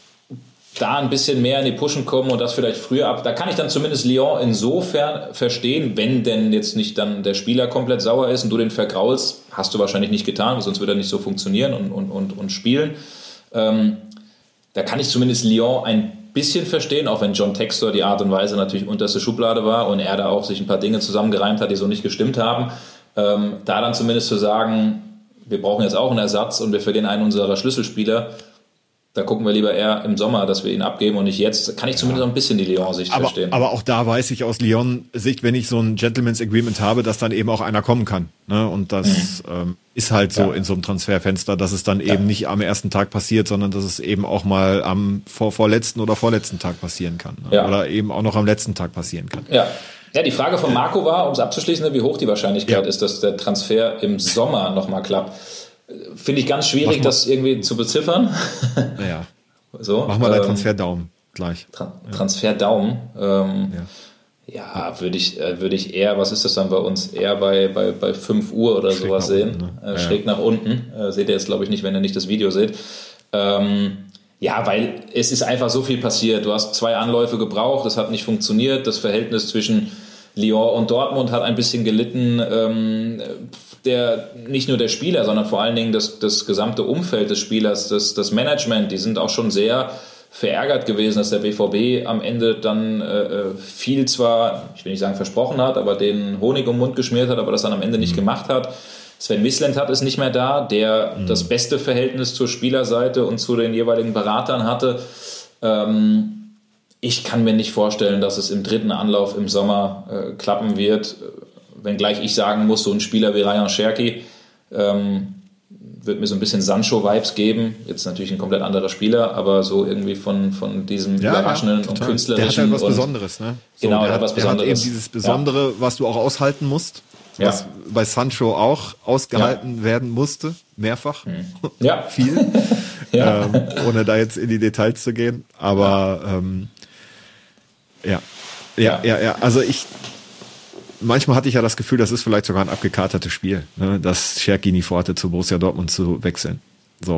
da ein bisschen mehr in die Pushen kommen und das vielleicht früher ab. Da kann ich dann zumindest Lyon insofern verstehen, wenn denn jetzt nicht dann der Spieler komplett sauer ist und du den vergraulst, hast du wahrscheinlich nicht getan, sonst würde er nicht so funktionieren und, und, und, und spielen. Ähm, da kann ich zumindest Lyon ein bisschen verstehen, auch wenn John Textor die Art und Weise natürlich unterste Schublade war und er da auch sich ein paar Dinge zusammengereimt hat, die so nicht gestimmt haben. Ähm, da dann zumindest zu sagen, wir brauchen jetzt auch einen Ersatz und wir verlieren einen unserer Schlüsselspieler, da gucken wir lieber eher im Sommer, dass wir ihn abgeben und nicht jetzt. Kann ich zumindest ja. ein bisschen die Lyon-Sicht aber, verstehen. Aber auch da weiß ich aus Lyon-Sicht, wenn ich so ein Gentleman's Agreement habe, dass dann eben auch einer kommen kann. Ne? Und das mhm. ähm, ist halt so ja. in so einem Transferfenster, dass es dann eben ja. nicht am ersten Tag passiert, sondern dass es eben auch mal am vor, vorletzten oder vorletzten Tag passieren kann. Ne? Ja. Oder eben auch noch am letzten Tag passieren kann. Ja. Ja, die Frage von Marco war, um es abzuschließen, wie hoch die Wahrscheinlichkeit ja. ist, dass der Transfer im Sommer nochmal klappt. Finde ich ganz schwierig, das irgendwie zu beziffern. Ja. So, Mach mal ähm, deinen Transferdaumen gleich. Tra- Transferdaumen. Ähm, ja, ja würde ich, äh, würde ich eher, was ist das dann bei uns, eher bei, bei, bei fünf Uhr oder schräg sowas sehen. Unten, ne? äh, schräg ja. nach unten. Äh, seht ihr jetzt, glaube ich, nicht, wenn ihr nicht das Video seht. Ähm, ja, weil es ist einfach so viel passiert. Du hast zwei Anläufe gebraucht, das hat nicht funktioniert. Das Verhältnis zwischen Lyon und Dortmund hat ein bisschen gelitten. Ähm, der, nicht nur der Spieler, sondern vor allen Dingen das, das gesamte Umfeld des Spielers, das, das Management, die sind auch schon sehr verärgert gewesen, dass der B V B am Ende dann äh, viel zwar, ich will nicht sagen versprochen hat, aber den Honig um den Mund geschmiert hat, aber das dann am Ende nicht mhm. gemacht hat. Sven Mislintat ist nicht mehr da, der mhm. das beste Verhältnis zur Spielerseite und zu den jeweiligen Beratern hatte. Ähm, ich kann mir nicht vorstellen, dass es im dritten Anlauf im Sommer äh, klappen wird. Wenngleich ich sagen muss, so ein Spieler wie Rayan Cherki ähm, wird mir so ein bisschen Sancho-Vibes geben. Jetzt natürlich ein komplett anderer Spieler, aber so irgendwie von, von diesem ja, überraschenden ja, und künstlerischen. Der hat halt was Besonderes, ne? So, genau, der, der hat was Besonderes. Der hat eben dieses Besondere, ja. was du auch aushalten musst, was ja. bei Sancho auch ausgehalten ja. werden musste, mehrfach, hm. ja. viel, ja. ähm, ohne da jetzt in die Details zu gehen. Aber ja, ähm, ja. ja, ja, ja, also ich manchmal hatte ich ja das Gefühl, das ist vielleicht sogar ein abgekatertes Spiel, ne, dass Cherki nie vorhatte, zu Borussia Dortmund zu wechseln. So,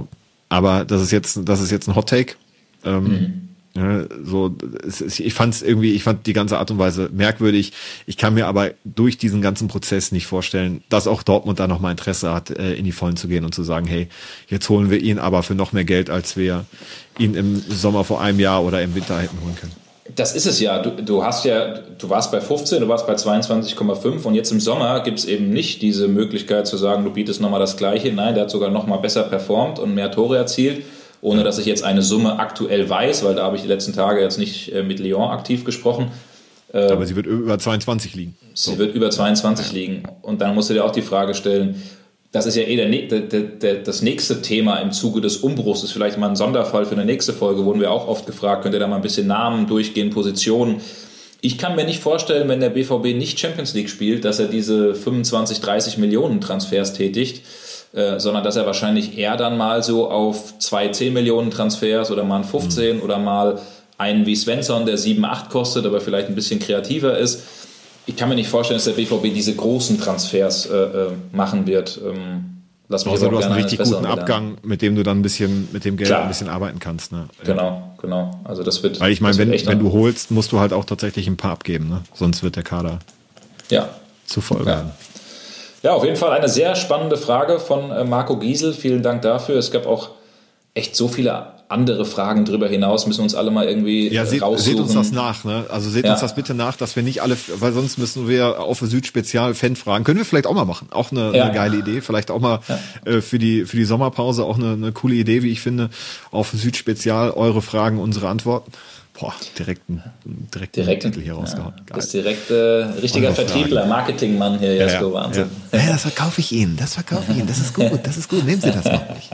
aber das ist jetzt, das ist jetzt ein Hot Take. Ähm, mhm. Ja, so, es, es, ich fand es irgendwie, ich fand die ganze Art und Weise merkwürdig. Ich kann mir aber durch diesen ganzen Prozess nicht vorstellen, dass auch Dortmund da nochmal Interesse hat, in die Vollen zu gehen und zu sagen, hey, jetzt holen wir ihn aber für noch mehr Geld, als wir ihn im Sommer vor einem Jahr oder im Winter hätten holen können. Das ist es ja. Du, du hast ja, du warst bei fünfzehn, du warst bei zweiundzwanzig Komma fünf und jetzt im Sommer gibt es eben nicht diese Möglichkeit zu sagen, du bietest nochmal das Gleiche. Nein, der hat sogar nochmal besser performt und mehr Tore erzielt. Ohne dass ich jetzt eine Summe aktuell weiß, weil da habe ich die letzten Tage jetzt nicht äh, mit Lyon aktiv gesprochen. Äh, Aber sie wird über zweiundzwanzig liegen. Sie so. wird über zweiundzwanzig liegen. Und dann musst du dir auch die Frage stellen, das ist ja eh der, der, der, das nächste Thema im Zuge des Umbruchs, ist vielleicht mal ein Sonderfall für eine nächste Folge, wurden wir auch oft gefragt, könnt ihr da mal ein bisschen Namen durchgehen, Positionen. Ich kann mir nicht vorstellen, wenn der B V B nicht Champions League spielt, dass er diese fünfundzwanzig, dreißig Millionen Transfers tätigt. Äh, sondern dass er wahrscheinlich eher dann mal so auf zwei zehn Millionen Transfers oder mal einen fünfzehn mhm. oder mal einen wie Svensson, der sieben, acht kostet, aber vielleicht ein bisschen kreativer ist. Ich kann mir nicht vorstellen, dass der B V B diese großen Transfers äh, äh, machen wird. Ähm, lass mich also du hast gerne einen richtig guten Abgang, mit dem du dann ein bisschen mit dem Geld Klar. ein bisschen arbeiten kannst. Ne? Genau, genau. Also das wird. Weil ich meine, wenn, wenn du holst, musst du halt auch tatsächlich ein paar abgeben, ne? Sonst wird der Kader ja. zu voll werden. Ja. Ja, auf jeden Fall eine sehr spannende Frage von äh, Marco Giesel. Vielen Dank dafür. Es gab auch echt so viele andere Fragen drüber hinaus. Müssen wir uns alle mal irgendwie ja, seht, raussuchen. Seht uns das nach, ne? Also seht ja. uns das bitte nach, dass wir nicht alle, weil sonst müssen wir auf Süd Spezial Fan-Fragen. Können wir vielleicht auch mal machen. Auch eine, ja. eine geile Idee. Vielleicht auch mal ja. äh, für die für die Sommerpause auch eine, eine coole Idee, wie ich finde. Auf Süd Spezial eure Fragen, unsere Antworten. Boah, direkt ein direkt direkt Titel hier rausgehauen. Ja, das ist direkt äh, richtiger Vertriebler, Marketingmann hier, Jesko, ja, ja, Wahnsinn. Ja. Ja, das verkaufe ich Ihnen, das verkaufe ich Ihnen, das ist gut, das ist gut, nehmen Sie das noch nicht.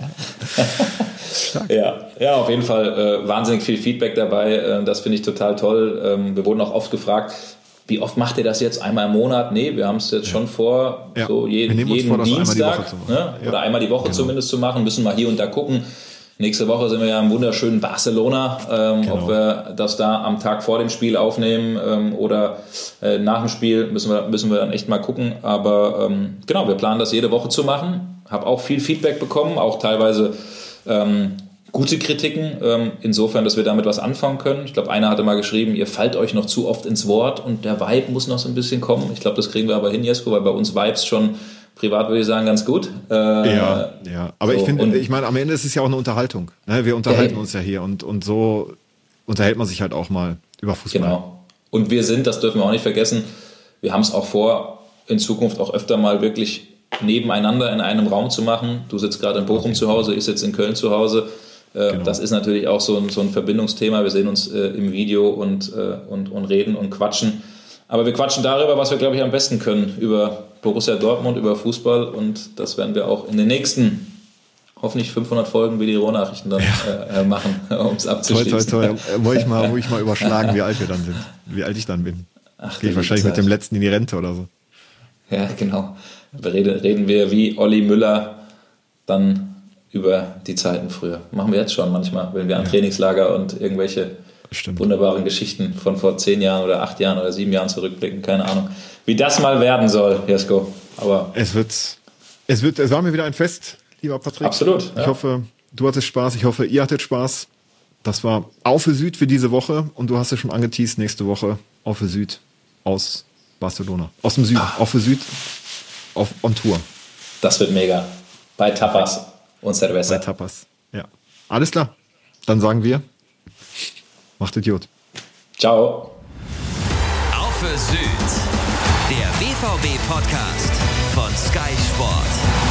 Ja, ja, ja, auf jeden Fall äh, wahnsinnig viel Feedback dabei, äh, das finde ich total toll. Ähm, wir wurden auch oft gefragt, wie oft macht ihr das jetzt? Einmal im Monat? Nee, wir haben es jetzt ja. schon vor, ja. so jeden, jeden vor, Dienstag einmal ne? ja. oder einmal die Woche genau. zumindest zu machen, müssen wir hier und da gucken. Nächste Woche sind wir ja im wunderschönen Barcelona. Ähm, genau. Ob wir das da am Tag vor dem Spiel aufnehmen ähm, oder äh, nach dem Spiel, müssen wir, müssen wir dann echt mal gucken. Aber ähm, genau, wir planen das jede Woche zu machen. Habe auch viel Feedback bekommen, auch teilweise ähm, gute Kritiken. Ähm, insofern, dass wir damit was anfangen können. Ich glaube, einer hatte mal geschrieben, ihr fallt euch noch zu oft ins Wort und der Vibe muss noch so ein bisschen kommen. Ich glaube, das kriegen wir aber hin, Jesko, weil bei uns Vibes schon privat würde ich sagen, ganz gut. Äh, ja, ja. Aber so, ich finde, ich meine, am Ende ist es ja auch eine Unterhaltung. Ne? Wir unterhalten ja, uns ja hier und, und so unterhält man sich halt auch mal über Fußball. Genau. Und wir sind, das dürfen wir auch nicht vergessen, wir haben es auch vor, in Zukunft auch öfter mal wirklich nebeneinander in einem Raum zu machen. Du sitzt gerade in Bochum okay. zu Hause, ich sitze in Köln zu Hause. Äh, genau. Das ist natürlich auch so ein, so ein Verbindungsthema. Wir sehen uns äh, im Video und, äh, und, und reden und quatschen. Aber wir quatschen darüber, was wir, glaube ich, am besten können, über Borussia Dortmund, über Fußball, und das werden wir auch in den nächsten, hoffentlich fünfhundert Folgen wie die Ruhrnachrichten dann ja. äh, machen, um es abzuschließen. Toll, toll, toll. Wollte ich mal, wollte ich mal überschlagen, wie alt wir dann sind, wie alt ich dann bin. Ach, Gehe ich wahrscheinlich Zeit. mit dem letzten in die Rente oder so. Ja, genau. Reden, reden wir wie Olli Müller dann über die Zeiten früher. Machen wir jetzt schon manchmal, wenn wir an ja. Trainingslager und irgendwelche Stimmt. wunderbaren Geschichten von vor zehn Jahren oder acht Jahren oder sieben Jahren zurückblicken. Keine Ahnung, wie das mal werden soll, Jesko. Aber es wird, es wird, es war mir wieder ein Fest, lieber Patrick. Absolut. Ich ja. hoffe, du hattest Spaß. Ich hoffe, ihr hattet Spaß. Das war Auf für Süd für diese Woche, und du hast ja schon angeteased, nächste Woche Auf für Süd aus Barcelona. Aus dem Süden. Ah. Auf für Süd auf on Tour. Das wird mega. Bei Tapas und Cerveza. Bei Tapas. Ja. Alles klar. Dann sagen wir, macht Idiot. Ciao. Auf für Süd. Der B V B-Podcast von Sky Sport.